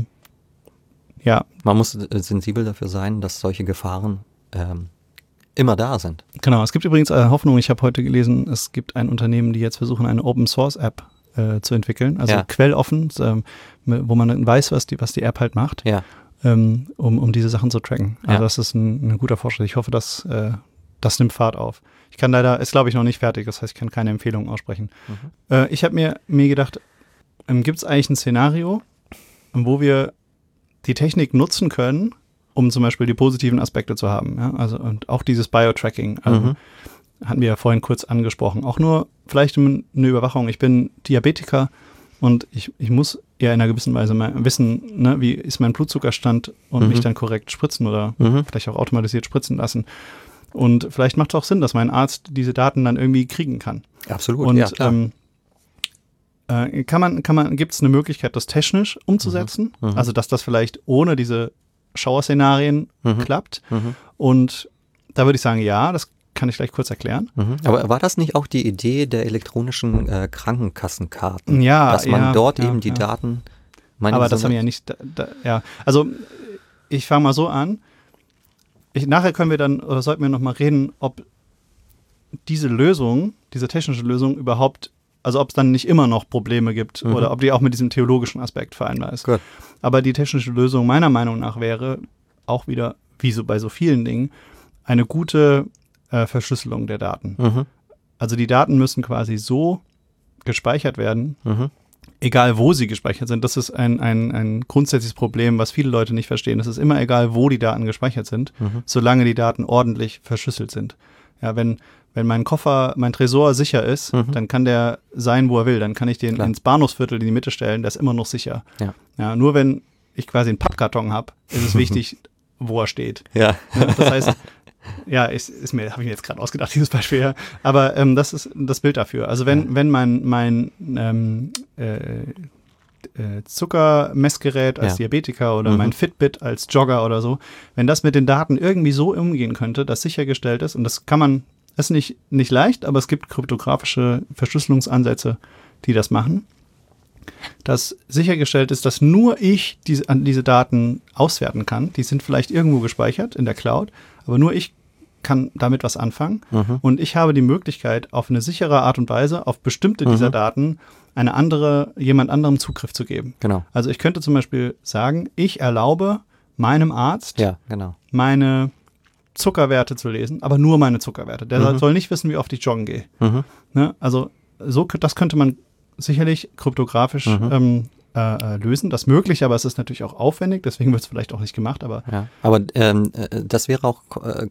man muss sensibel dafür sein, dass solche Gefahren immer da sind. Genau, es gibt übrigens Hoffnung, ich habe heute gelesen, es gibt ein Unternehmen, die jetzt versuchen, eine Open-Source-App zu entwickeln, also quelloffen, wo man dann weiß, was die App halt macht, um diese Sachen zu tracken. Also das ist ein guter Fortschritt. Ich hoffe, dass das nimmt Fahrt auf. Ich kann leider, ist glaube ich noch nicht fertig, das heißt, ich kann keine Empfehlungen aussprechen. Ich habe mir gedacht, gibt es eigentlich ein Szenario, wo wir die Technik nutzen können, um zum Beispiel die positiven Aspekte zu haben. Ja? Also und auch dieses Bio-Tracking hatten wir ja vorhin kurz angesprochen. Auch nur vielleicht eine Überwachung. Ich bin Diabetiker und ich muss ja in einer gewissen Weise mal wissen, ne, wie ist mein Blutzuckerstand und mich dann korrekt spritzen oder vielleicht auch automatisiert spritzen lassen. Und vielleicht macht es auch Sinn, dass mein Arzt diese Daten dann irgendwie kriegen kann. Absolut, und, ja, klar. Gibt es eine Möglichkeit, das technisch umzusetzen? Also, dass das vielleicht ohne diese Schauerszenarien klappt. Und da würde ich sagen, ja, das kann ich gleich kurz erklären. Aber war das nicht auch die Idee der elektronischen Krankenkassenkarten? Ja. Dass man dort eben die Daten... Aber das haben wir ja nicht... Also, ich fange mal so an. Nachher können wir dann, oder sollten wir noch mal reden, ob diese Lösung, diese technische Lösung überhaupt, also ob es dann nicht immer noch Probleme gibt oder ob die auch mit diesem theologischen Aspekt vereinbar ist. Gut. Aber die technische Lösung meiner Meinung nach wäre auch wieder, wie so bei so vielen Dingen, eine gute Verschlüsselung der Daten. Also die Daten müssen quasi so gespeichert werden, egal wo sie gespeichert sind. Das ist ein grundsätzliches Problem, was viele Leute nicht verstehen. Es ist immer egal, wo die Daten gespeichert sind, solange die Daten ordentlich verschlüsselt sind. Ja, wenn mein Tresor sicher ist, dann kann der sein, wo er will. Dann kann ich den ins Bahnhofsviertel in die Mitte stellen, der ist immer noch sicher. Ja, nur wenn ich quasi einen Pappkarton habe, ist es wichtig, wo er steht. Ja. Das heißt, habe ich mir jetzt gerade ausgedacht, dieses Beispiel. Ja. Aber das ist das Bild dafür. Also wenn mein Zuckermessgerät als Diabetiker oder mein Fitbit als Jogger oder so, wenn das mit den Daten irgendwie so umgehen könnte, dass sichergestellt ist, und das ist nicht leicht, aber es gibt kryptografische Verschlüsselungsansätze, die das machen, dass sichergestellt ist, dass nur ich diese Daten auswerten kann. Die sind vielleicht irgendwo gespeichert in der Cloud, aber nur ich kann damit was anfangen. Und ich habe die Möglichkeit, auf eine sichere Art und Weise auf bestimmte dieser Daten jemand anderem Zugriff zu geben. Genau. Also ich könnte zum Beispiel sagen, ich erlaube meinem Arzt, meine Zuckerwerte zu lesen, aber nur meine Zuckerwerte. Der soll nicht wissen, wie oft ich joggen gehe. Ne? Also das könnte man sicherlich kryptografisch lösen. Das ist möglich, aber es ist natürlich auch aufwendig, deswegen wird es vielleicht auch nicht gemacht. Aber das wäre auch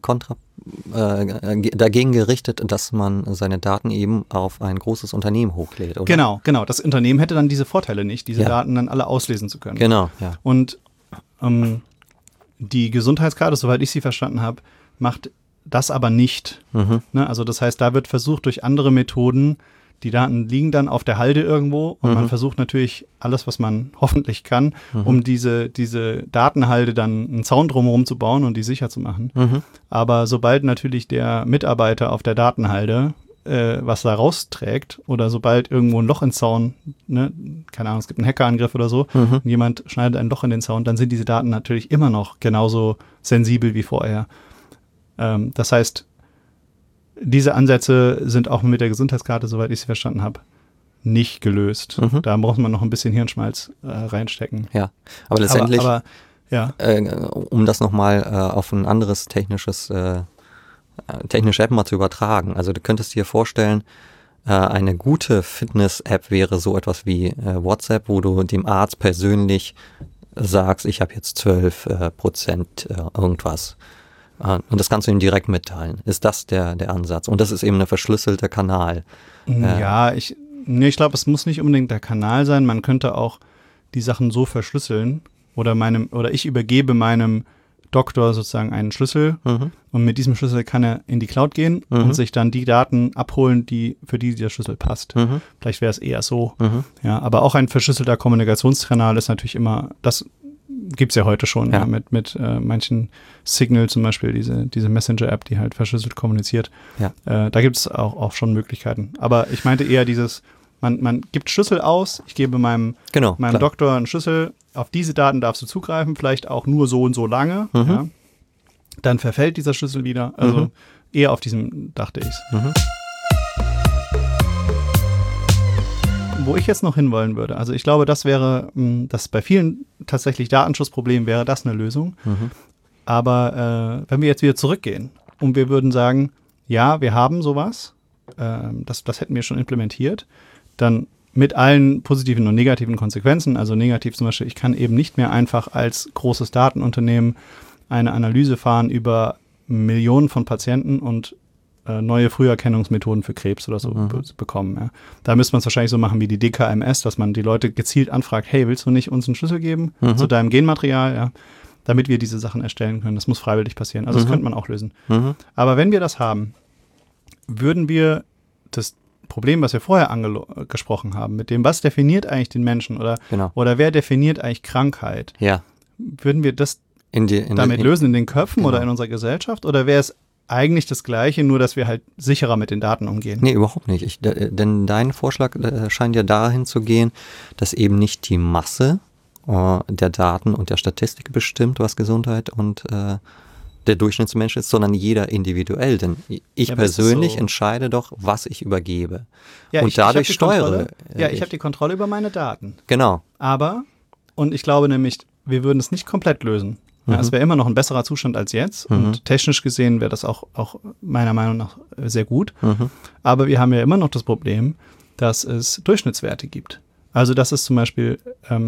dagegen gerichtet, dass man seine Daten eben auf ein großes Unternehmen hochlädt, oder? Genau. Das Unternehmen hätte dann diese Vorteile nicht, diese Daten dann alle auslesen zu können. Genau, ja. Und die Gesundheitskarte, soweit ich sie verstanden habe, macht das aber nicht. Ne? Also das heißt, da wird versucht durch andere Methoden, die Daten liegen dann auf der Halde irgendwo und man versucht natürlich alles, was man hoffentlich kann, um diese Datenhalde dann einen Zaun drumherum zu bauen und die sicher zu machen. Aber sobald natürlich der Mitarbeiter auf der Datenhalde was da rausträgt oder sobald irgendwo ein Loch ins Zaun, ne, keine Ahnung, es gibt einen Hackerangriff oder so, und jemand schneidet ein Loch in den Zaun, dann sind diese Daten natürlich immer noch genauso sensibel wie vorher. Das heißt, diese Ansätze sind auch mit der Gesundheitskarte, soweit ich sie verstanden habe, nicht gelöst. Da muss man noch ein bisschen Hirnschmalz reinstecken. Ja, aber letztendlich, ja. Um das nochmal auf ein anderes technische App mal zu übertragen. Also du könntest dir vorstellen, eine gute Fitness-App wäre so etwas wie WhatsApp, wo du dem Arzt persönlich sagst, ich habe jetzt 12% irgendwas. Und das kannst du ihm direkt mitteilen. Ist das der Ansatz? Und das ist eben ein verschlüsselter Kanal. Ja, ich glaube, es muss nicht unbedingt der Kanal sein. Man könnte auch die Sachen so verschlüsseln oder ich übergebe meinem Doktor sozusagen einen Schlüssel und mit diesem Schlüssel kann er in die Cloud gehen und sich dann die Daten abholen, für die der Schlüssel passt. Vielleicht wäre es eher so. Ja, aber auch ein verschlüsselter Kommunikationskanal ist natürlich immer, das gibt es ja heute schon, ja, mit manchen Signal zum Beispiel, diese Messenger-App, die halt verschlüsselt kommuniziert. Ja. Da gibt es auch schon Möglichkeiten. Aber ich meinte eher man gibt Schlüssel aus, ich gebe meinem Doktor einen Schlüssel, auf diese Daten darfst du zugreifen, vielleicht auch nur so und so lange. Ja. Dann verfällt dieser Schlüssel wieder. Also eher auf diesem dachte ich. Wo ich jetzt noch hinwollen würde, also ich glaube, das wäre, dass bei vielen tatsächlich Datenschutzproblemen wäre das eine Lösung. Aber wenn wir jetzt wieder zurückgehen und wir würden sagen, ja, wir haben sowas, das hätten wir schon implementiert, dann mit allen positiven und negativen Konsequenzen, also negativ zum Beispiel, ich kann eben nicht mehr einfach als großes Datenunternehmen eine Analyse fahren über Millionen von Patienten und neue Früherkennungsmethoden für Krebs oder so bekommen. Ja. Da müsste man es wahrscheinlich so machen wie die DKMS, dass man die Leute gezielt anfragt, hey, willst du nicht uns einen Schlüssel geben zu deinem Genmaterial, ja, damit wir diese Sachen erstellen können. Das muss freiwillig passieren. Also das könnte man auch lösen. Aber wenn wir das haben, würden wir das Problem, was wir vorher angesprochen haben, mit dem, was definiert eigentlich den Menschen oder wer definiert eigentlich Krankheit, würden wir das damit lösen in den Köpfen oder in unserer Gesellschaft, oder wäre es eigentlich das Gleiche, nur dass wir halt sicherer mit den Daten umgehen? Nee, überhaupt nicht. Denn dein Vorschlag scheint ja dahin zu gehen, dass eben nicht die Masse der Daten und der Statistik bestimmt, was Gesundheit und der Durchschnittsmensch ist, sondern jeder individuell. Denn ich persönlich entscheide doch, was ich übergebe. Ja, und dadurch steuere. Ich habe die Kontrolle über meine Daten. Genau. Aber, und ich glaube nämlich, wir würden es nicht komplett lösen. Ja, es wäre immer noch ein besserer Zustand als jetzt und technisch gesehen wäre das auch meiner Meinung nach sehr gut. Aber wir haben ja immer noch das Problem, dass es Durchschnittswerte gibt. Also dass es zum Beispiel,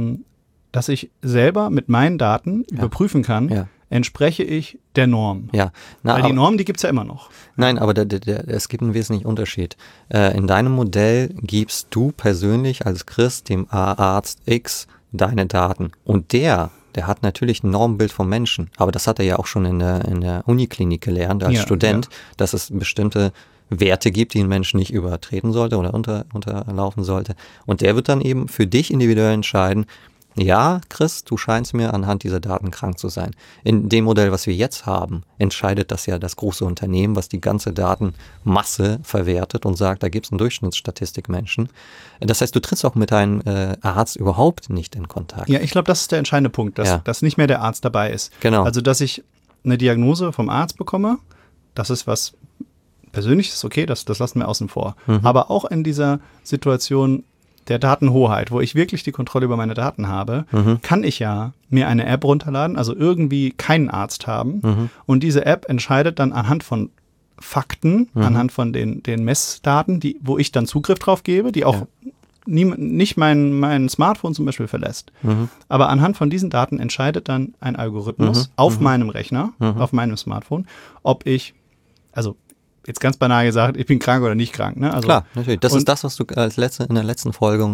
dass ich selber mit meinen Daten überprüfen kann, entspreche ich der Norm. Ja. Weil die Norm, die gibt es ja immer noch. Nein, aber es gibt einen wesentlichen Unterschied. In deinem Modell gibst du persönlich als Christ dem Arzt X deine Daten. Und der hat natürlich ein Normbild vom Menschen. Aber das hat er ja auch schon in der Uniklinik gelernt als Student, dass es bestimmte Werte gibt, die ein Mensch nicht übertreten sollte oder unterlaufen sollte. Und der wird dann eben für dich individuell entscheiden, ja, Chris, du scheinst mir anhand dieser Daten krank zu sein. In dem Modell, was wir jetzt haben, entscheidet das ja das große Unternehmen, was die ganze Datenmasse verwertet und sagt, da gibt es einen Durchschnittsstatistikmenschen. Das heißt, du trittst auch mit deinem Arzt überhaupt nicht in Kontakt. Ja, ich glaube, das ist der entscheidende Punkt, dass nicht mehr der Arzt dabei ist. Genau. Also, dass ich eine Diagnose vom Arzt bekomme, das ist was Persönliches, okay, das lassen wir außen vor. Aber auch in dieser Situation der Datenhoheit, wo ich wirklich die Kontrolle über meine Daten habe, kann ich ja mir eine App runterladen, also irgendwie keinen Arzt haben. Und diese App entscheidet dann anhand von Fakten, anhand von den Messdaten, wo ich dann Zugriff drauf gebe, die auch nicht mein Smartphone zum Beispiel verlässt. Aber anhand von diesen Daten entscheidet dann ein Algorithmus auf meinem Rechner, auf meinem Smartphone, ob ich, also jetzt ganz banal gesagt, ich bin krank oder nicht krank. Ne? Also, klar, natürlich. Das ist das, was du in der letzten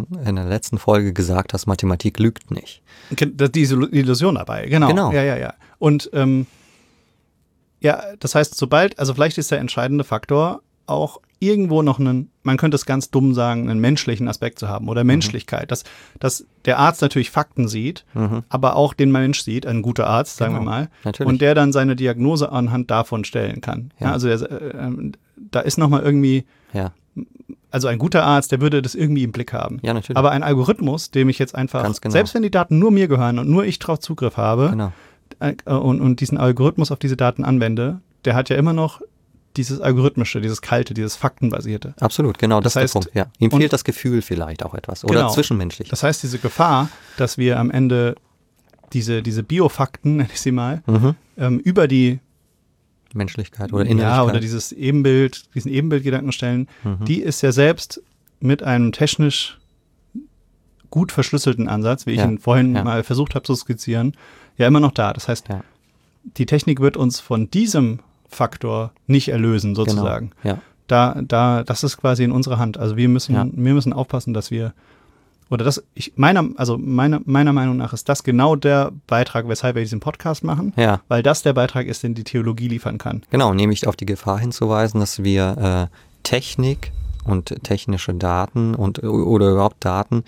Folge gesagt hast, Mathematik lügt nicht. Diese Illusion dabei, genau. Ja. Und das heißt, vielleicht ist der entscheidende Faktor auch irgendwo noch man könnte es ganz dumm sagen, einen menschlichen Aspekt zu haben oder Menschlichkeit, dass der Arzt natürlich Fakten sieht, aber auch den Mensch sieht, ein guter Arzt, sagen wir mal, natürlich. und der dann seine Diagnose anhand davon stellen kann. Ja. Also da ist nochmal irgendwie, also ein guter Arzt, der würde das irgendwie im Blick haben. Ja, natürlich. Aber ein Algorithmus, dem ich jetzt einfach, Ganz genau. selbst wenn die Daten nur mir gehören und nur ich drauf Zugriff habe und diesen Algorithmus auf diese Daten anwende, der hat ja immer noch dieses Algorithmische, dieses Kalte, dieses Faktenbasierte. Absolut, genau, das heißt, ist der Punkt. Ja. Ihm fehlt das Gefühl vielleicht auch etwas oder zwischenmenschlich. Das heißt, diese Gefahr, dass wir am Ende diese Biofakten, nenne ich sie mal, über die Menschlichkeit oder Innerlichkeit. Ja, oder diesen Ebenbildgedanken stellen, die ist ja selbst mit einem technisch gut verschlüsselten Ansatz, wie ich ihn vorhin mal versucht habe zu skizzieren, ja immer noch da. Das heißt, die Technik wird uns von diesem Faktor nicht erlösen, sozusagen. Genau. Ja. Das ist quasi in unserer Hand. Also wir müssen aufpassen, dass wir, oder meiner Meinung nach ist das genau der Beitrag, weshalb wir diesen Podcast machen, weil das der Beitrag ist, den die Theologie liefern kann. Genau, nämlich auf die Gefahr hinzuweisen, dass wir Technik und technische Daten oder überhaupt Daten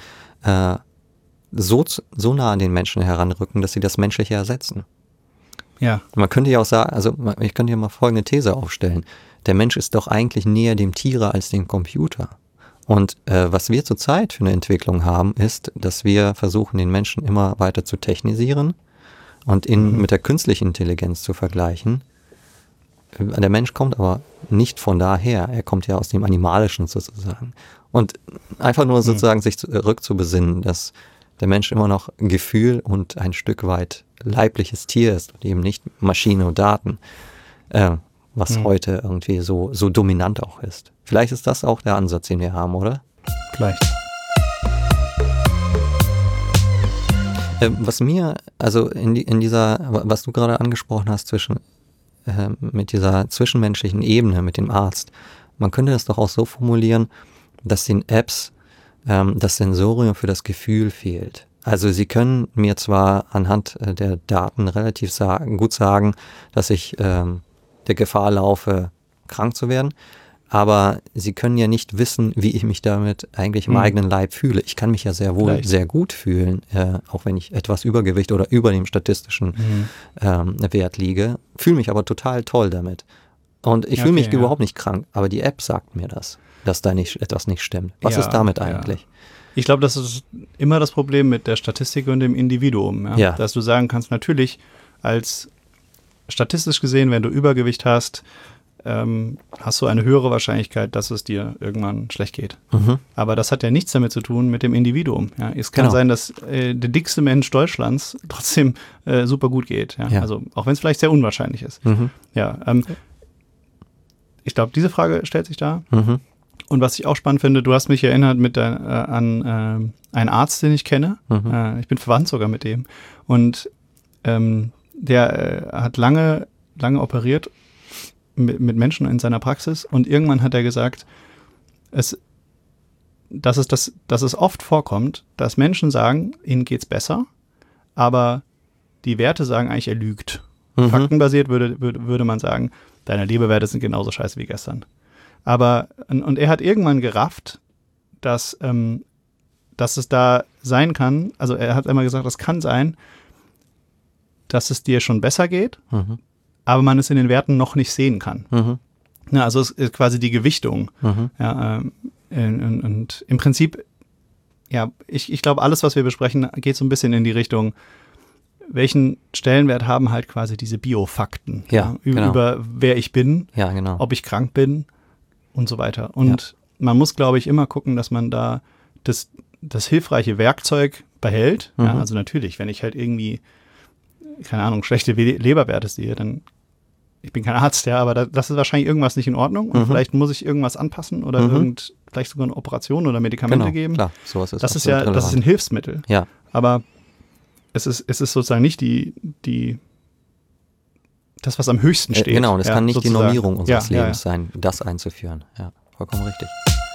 so nah an den Menschen heranrücken, dass sie das Menschliche ersetzen. Ja. Man könnte ja auch sagen, also ich könnte ja mal folgende These aufstellen. Der Mensch ist doch eigentlich näher dem Tiere als dem Computer. Und was wir zurzeit für eine Entwicklung haben, ist, dass wir versuchen, den Menschen immer weiter zu technisieren und ihn mit der künstlichen Intelligenz zu vergleichen. Der Mensch kommt aber nicht von daher. Er kommt ja aus dem Animalischen sozusagen. Und einfach nur sozusagen sich zurückzubesinnen, dass der Mensch immer noch ein Gefühl und ein Stück weit leibliches Tier ist und eben nicht Maschine und Daten, was heute irgendwie so dominant auch ist. Vielleicht ist das auch der Ansatz, den wir haben, oder? Vielleicht. Was mir, also in dieser, was du gerade angesprochen hast, mit dieser zwischenmenschlichen Ebene mit dem Arzt, man könnte das doch auch so formulieren, dass den Apps das Sensorium für das Gefühl fehlt. Also sie können mir zwar anhand der Daten relativ gut sagen, dass ich der Gefahr laufe, krank zu werden, aber sie können ja nicht wissen, wie ich mich damit eigentlich im eigenen Leib fühle. Ich kann mich ja sehr wohl sehr gut fühlen, auch wenn ich etwas Übergewicht oder über dem statistischen Wert liege, fühle mich aber total toll damit. Und ich fühle mich überhaupt nicht krank, aber die App sagt mir das, dass da etwas nicht stimmt. Was ist damit eigentlich? Ja. Ich glaube, das ist immer das Problem mit der Statistik und dem Individuum. Ja? Dass du sagen kannst, natürlich als statistisch gesehen, wenn du Übergewicht hast, hast du eine höhere Wahrscheinlichkeit, dass es dir irgendwann schlecht geht. Aber das hat ja nichts damit zu tun mit dem Individuum. Ja? Es kann sein, dass der dickste Mensch Deutschlands trotzdem super gut geht. Ja? Also auch wenn es vielleicht sehr unwahrscheinlich ist. Ich glaube, diese Frage stellt sich da. Und was ich auch spannend finde, du hast mich erinnert an einen Arzt, den ich kenne. Ich bin verwandt sogar mit dem. Und der hat lange operiert mit Menschen in seiner Praxis. Und irgendwann hat er gesagt, dass es oft vorkommt, dass Menschen sagen, ihnen geht's besser, aber die Werte sagen eigentlich, er lügt. Faktenbasiert würde man sagen, deine Leberwerte sind genauso scheiße wie gestern. Aber, und er hat irgendwann gerafft, dass es da sein kann, also er hat immer gesagt, es kann sein, dass es dir schon besser geht, aber man es in den Werten noch nicht sehen kann. Ja, also es ist quasi die Gewichtung. Ja, und im Prinzip, ja, ich glaube, alles, was wir besprechen, geht so ein bisschen in die Richtung, welchen Stellenwert haben halt quasi diese Biofakten über wer ich bin, ob ich krank bin und so weiter. Und man muss, glaube ich, immer gucken, dass man da das hilfreiche Werkzeug behält. Ja, also natürlich, wenn ich halt irgendwie, keine Ahnung, schlechte Leberwerte sehe, dann, ich bin kein Arzt, ja, aber das ist wahrscheinlich irgendwas nicht in Ordnung und vielleicht muss ich irgendwas anpassen oder vielleicht sogar eine Operation oder Medikamente geben. Klar, sowas ist das ist ein Hilfsmittel. Ja. Aber es ist sozusagen nicht das, was am höchsten steht. Genau, das kann nicht sozusagen die Normierung unseres Lebens sein, das einzuführen. Ja, vollkommen richtig.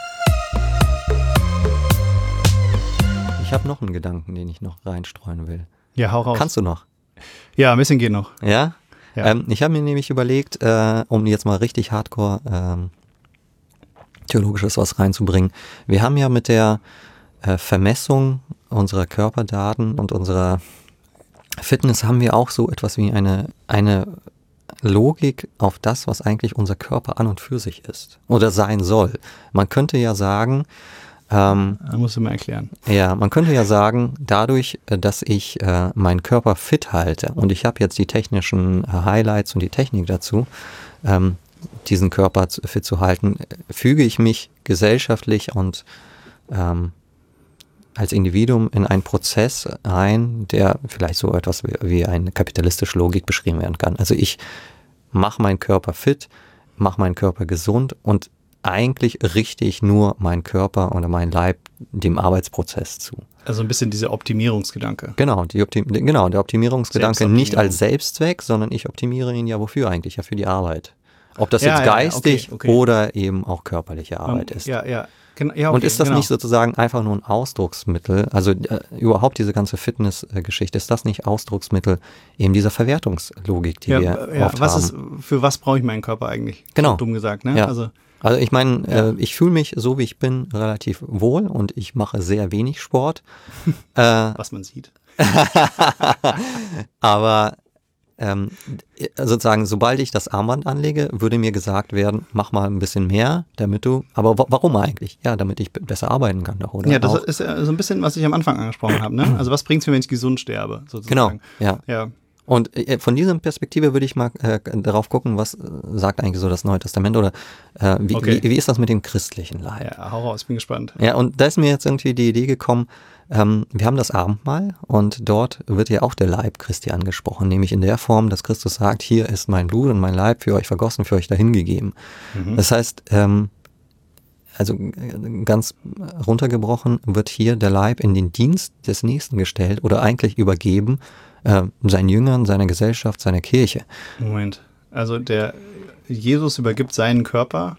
Ich habe noch einen Gedanken, den ich noch reinstreuen will. Ja, hau raus. Kannst du noch? Ja, ein bisschen geht noch. Ja? Ich habe mir nämlich überlegt, um jetzt mal richtig hardcore Theologisches was reinzubringen. Wir haben ja mit der Vermessung unserer Körperdaten und unserer Fitness haben wir auch so etwas wie eine Logik auf das, was eigentlich unser Körper an und für sich ist oder sein soll. Man könnte ja sagen, da musst du mal erklären. Ja, man könnte ja sagen, dadurch, dass ich meinen Körper fit halte und ich habe jetzt die technischen Highlights und die Technik dazu, diesen Körper fit zu halten, füge ich mich gesellschaftlich und als Individuum in einen Prozess ein, der vielleicht so etwas wie eine kapitalistische Logik beschrieben werden kann. Also ich mache meinen Körper fit, mache meinen Körper gesund und eigentlich richte ich nur meinen Körper oder meinen Leib dem Arbeitsprozess zu. Also ein bisschen dieser Optimierungsgedanke. Genau, der Optimierungsgedanke nicht als Selbstzweck, sondern ich optimiere ihn ja wofür eigentlich? Ja, für die Arbeit. Ob das jetzt geistig oder eben auch körperliche Arbeit ist. Und ist das nicht sozusagen einfach nur ein Ausdrucksmittel, also überhaupt diese ganze Fitness-Geschichte, ist das nicht Ausdrucksmittel eben dieser Verwertungslogik, die wir oft haben? Für was brauche ich meinen Körper eigentlich? Genau. Dumm gesagt, ne? Ja. Also ich meine, ich fühle mich so, wie ich bin, relativ wohl und ich mache sehr wenig Sport. Was man sieht. Aber sozusagen, sobald ich das Armband anlege, würde mir gesagt werden, mach mal ein bisschen mehr, damit du, aber warum eigentlich? Ja, damit ich besser arbeiten kann doch, oder? Ja, das ist ja so ein bisschen, was ich am Anfang angesprochen habe, ne? Also was bringt's mir, wenn ich gesund sterbe, sozusagen? Genau, ja. Und von dieser Perspektive würde ich mal darauf gucken, was sagt eigentlich so das Neue Testament oder wie ist das mit dem christlichen Leib? Ja, hau raus, bin gespannt. Ja, und da ist mir jetzt irgendwie die Idee gekommen, wir haben das Abendmahl und dort wird ja auch der Leib Christi angesprochen, nämlich in der Form, dass Christus sagt, hier ist mein Blut und mein Leib für euch vergossen, für euch dahingegeben. Mhm. Das heißt, also ganz runtergebrochen wird hier der Leib in den Dienst des Nächsten gestellt oder eigentlich übergeben, seinen Jüngern, seiner Gesellschaft, seiner Kirche. Moment, also der Jesus übergibt seinen Körper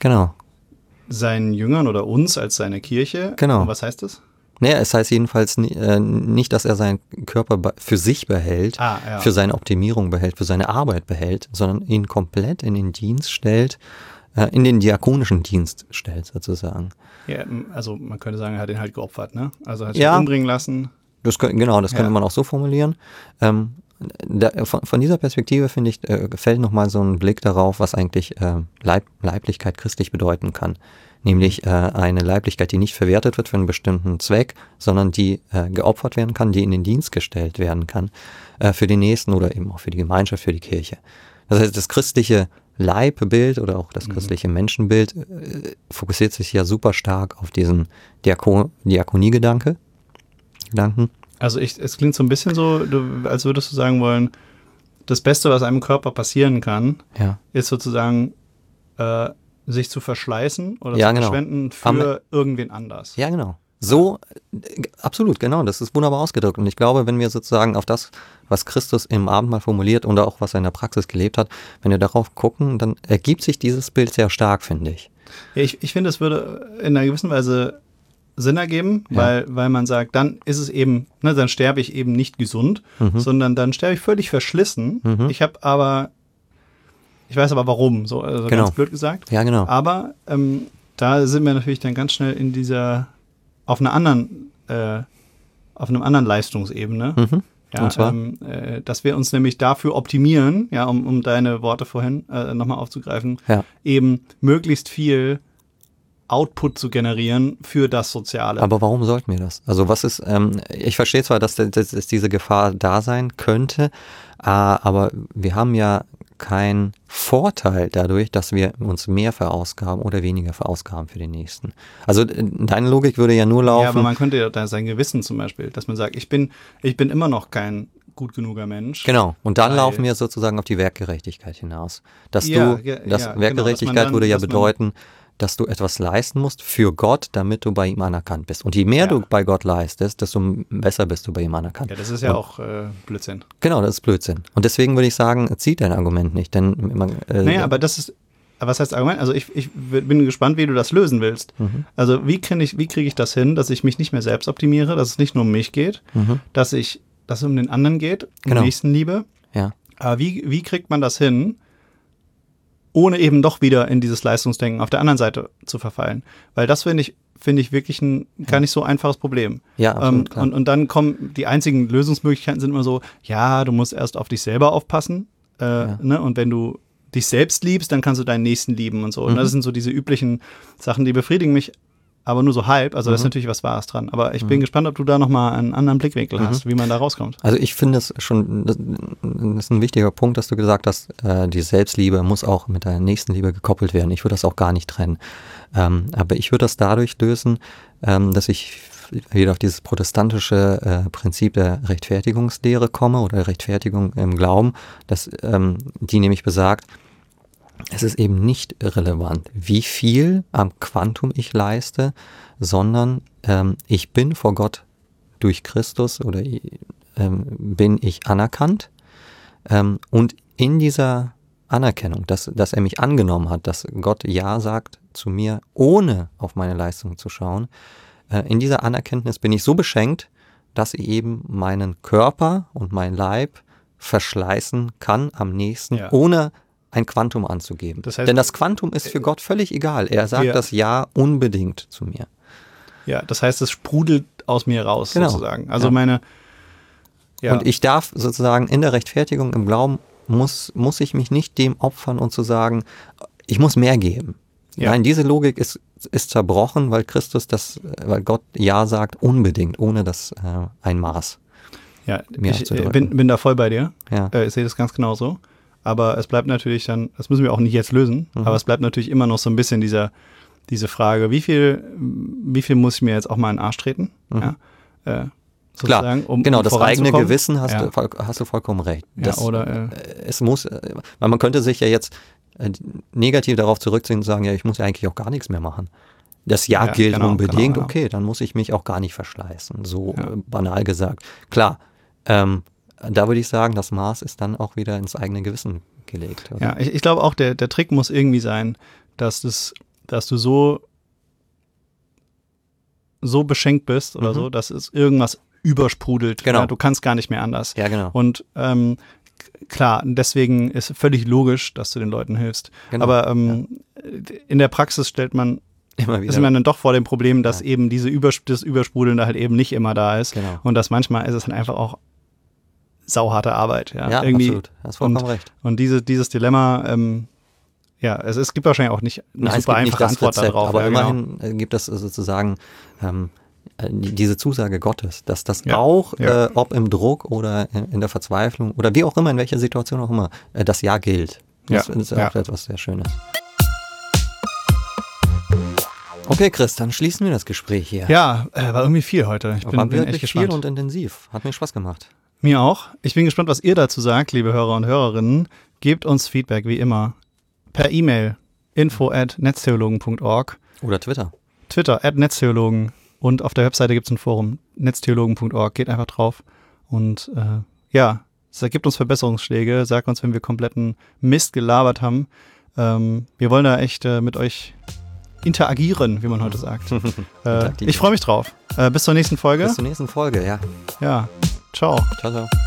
seinen Jüngern oder uns als seine Kirche. Genau. Und was heißt das? Naja, es heißt jedenfalls nicht, dass er seinen Körper für sich behält, für seine Optimierung behält, für seine Arbeit behält, sondern ihn komplett in den Dienst stellt, in den diakonischen Dienst stellt sozusagen. Ja, also man könnte sagen, er hat ihn halt geopfert, ne? Also er hat sich umbringen lassen. Das könnte man auch so formulieren. Von dieser Perspektive, finde ich, fällt nochmal so ein Blick darauf, was eigentlich Leiblichkeit christlich bedeuten kann. Nämlich eine Leiblichkeit, die nicht verwertet wird für einen bestimmten Zweck, sondern die geopfert werden kann, die in den Dienst gestellt werden kann, für den Nächsten oder eben auch für die Gemeinschaft, für die Kirche. Das heißt, das christliche Leibbild oder auch das christliche Menschenbild fokussiert sich ja super stark auf diesen Diakoniegedanken. Also es klingt so ein bisschen so, als würdest du sagen wollen, das Beste, was einem Körper passieren kann, ist sozusagen sich zu verschleißen oder zu verschwenden für irgendwen anders. Ja, genau. So, absolut, genau, das ist wunderbar ausgedrückt. Und ich glaube, wenn wir sozusagen auf das, was Christus im Abendmahl formuliert und auch was er in der Praxis gelebt hat, wenn wir darauf gucken, dann ergibt sich dieses Bild sehr stark, finde ich. Ja, ich finde, es würde in einer gewissen Weise Sinn ergeben, weil man sagt, dann ist es eben, ne, dann sterbe ich eben nicht gesund, sondern dann sterbe ich völlig verschlissen. Ich weiß aber warum, so also ganz blöd gesagt. Ja, genau. Aber da sind wir natürlich dann ganz schnell in dieser, auf einer anderen Leistungsebene. Ja, und zwar? Dass wir uns nämlich dafür optimieren, ja, um deine Worte vorhin nochmal aufzugreifen, eben möglichst viel Output zu generieren für das Soziale. Aber warum sollten wir das? Also was ist, ich verstehe zwar, dass diese Gefahr da sein könnte, aber wir haben ja keinen Vorteil dadurch, dass wir uns mehr verausgaben oder weniger verausgaben für den Nächsten. Also deine Logik würde ja nur laufen. Ja, aber man könnte ja da sein Gewissen zum Beispiel, dass man sagt, ich bin immer noch kein gut genuger Mensch. Genau, und dann laufen wir sozusagen auf die Werkgerechtigkeit hinaus. Werkgerechtigkeit würde ja bedeuten, dass du etwas leisten musst für Gott, damit du bei ihm anerkannt bist. Und je mehr du bei Gott leistest, desto besser bist du bei ihm anerkannt. Ja, das ist ja auch Blödsinn. Genau, das ist Blödsinn. Und deswegen würde ich sagen, zieht dein Argument nicht. Denn aber das ist, was heißt Argument? Also ich bin gespannt, wie du das lösen willst. Also wie kriege ich das hin, dass ich mich nicht mehr selbst optimiere, dass es nicht nur um mich geht, dass es um den anderen geht, um Nächstenliebe. Ja. Aber wie kriegt man das hin, ohne eben doch wieder in dieses Leistungsdenken auf der anderen Seite zu verfallen. Weil das finde ich wirklich ein gar nicht so einfaches Problem. Ja, absolut, klar. Und dann kommen die einzigen Lösungsmöglichkeiten sind immer so, ja, du musst erst auf dich selber aufpassen, ne? Und wenn du dich selbst liebst, dann kannst du deinen Nächsten lieben und so. Und das sind so diese üblichen Sachen, die befriedigen mich, aber nur so halb. Also da ist natürlich was Wahres dran. Aber ich bin gespannt, ob du da nochmal einen anderen Blickwinkel hast, wie man da rauskommt. Also ich finde es schon, das ist ein wichtiger Punkt, dass du gesagt hast, die Selbstliebe muss auch mit der Nächstenliebe gekoppelt werden. Ich würde das auch gar nicht trennen. Aber ich würde das dadurch lösen, dass ich wieder auf dieses protestantische Prinzip der Rechtfertigungslehre komme oder Rechtfertigung im Glauben, dass die nämlich besagt, es ist eben nicht relevant, wie viel am Quantum ich leiste, sondern ich bin vor Gott durch Christus oder bin ich anerkannt. Und in dieser Anerkennung, dass er mich angenommen hat, dass Gott Ja sagt zu mir, ohne auf meine Leistung zu schauen, in dieser Anerkenntnis bin ich so beschenkt, dass ich eben meinen Körper und mein Leib verschleißen kann am nächsten, ohne ein Quantum anzugeben. Das heißt, denn das Quantum ist für Gott völlig egal. Er sagt das Ja unbedingt zu mir. Ja, das heißt, es sprudelt aus mir raus, sozusagen. Also meine... Ja. Und ich darf sozusagen in der Rechtfertigung im Glauben, muss ich mich nicht dem opfern und zu sagen, ich muss mehr geben. Ja. Nein, diese Logik ist zerbrochen, weil weil Gott Ja sagt unbedingt, ohne das ein Maß. Ja, ich bin da voll bei dir. Ja. Ich sehe das ganz genauso. Aber es bleibt natürlich dann, das müssen wir auch nicht jetzt lösen, aber es bleibt natürlich immer noch so ein bisschen diese Frage, wie viel muss ich mir jetzt auch mal in den Arsch treten? Ja, klar, genau, das eigene Gewissen hast du vollkommen recht. Das, es muss, weil man könnte sich ja jetzt negativ darauf zurückziehen und sagen, ja, ich muss ja eigentlich auch gar nichts mehr machen. Das Ja gilt unbedingt, okay, dann muss ich mich auch gar nicht verschleißen, so banal gesagt. Klar, da würde ich sagen, das Maß ist dann auch wieder ins eigene Gewissen gelegt. Oder? Ja, ich glaube auch, der Trick muss irgendwie sein, dass du so beschenkt bist oder so, dass es irgendwas übersprudelt. Genau. Ja, du kannst gar nicht mehr anders. Ja, genau. Und klar, deswegen ist völlig logisch, dass du den Leuten hilfst. Genau. Aber in der Praxis ist man dann doch vor dem Problem, dass eben das Übersprudeln da halt eben nicht immer da ist. Genau. Und dass manchmal ist es dann einfach auch sauharte Arbeit. Ja, irgendwie. Absolut. Du hast vollkommen recht. Und dieses Dilemma, es gibt wahrscheinlich auch nicht eine super einfache Antwort darauf. Aber immerhin gibt es sozusagen diese Zusage Gottes, dass das auch, ob im Druck oder in der Verzweiflung oder wie auch immer, in welcher Situation auch immer, das Ja gilt. Das ist auch etwas sehr Schönes. Okay, Chris, dann schließen wir das Gespräch hier. Ja, war irgendwie viel heute. Ich bin echt gespannt. Viel und intensiv. Hat mir Spaß gemacht. Mir auch. Ich bin gespannt, was ihr dazu sagt, liebe Hörer und Hörerinnen. Gebt uns Feedback, wie immer. Per E-Mail info@netztheologen.org oder Twitter @netztheologen. Und auf der Webseite gibt es ein Forum, netztheologen.org. Geht einfach drauf. Und gebt uns Verbesserungsschläge. Sagt uns, wenn wir kompletten Mist gelabert haben. Wir wollen da echt mit euch interagieren, wie man heute sagt. Ich freue mich drauf. Bis zur nächsten Folge. Ja. Ja. Ciao. Ciao.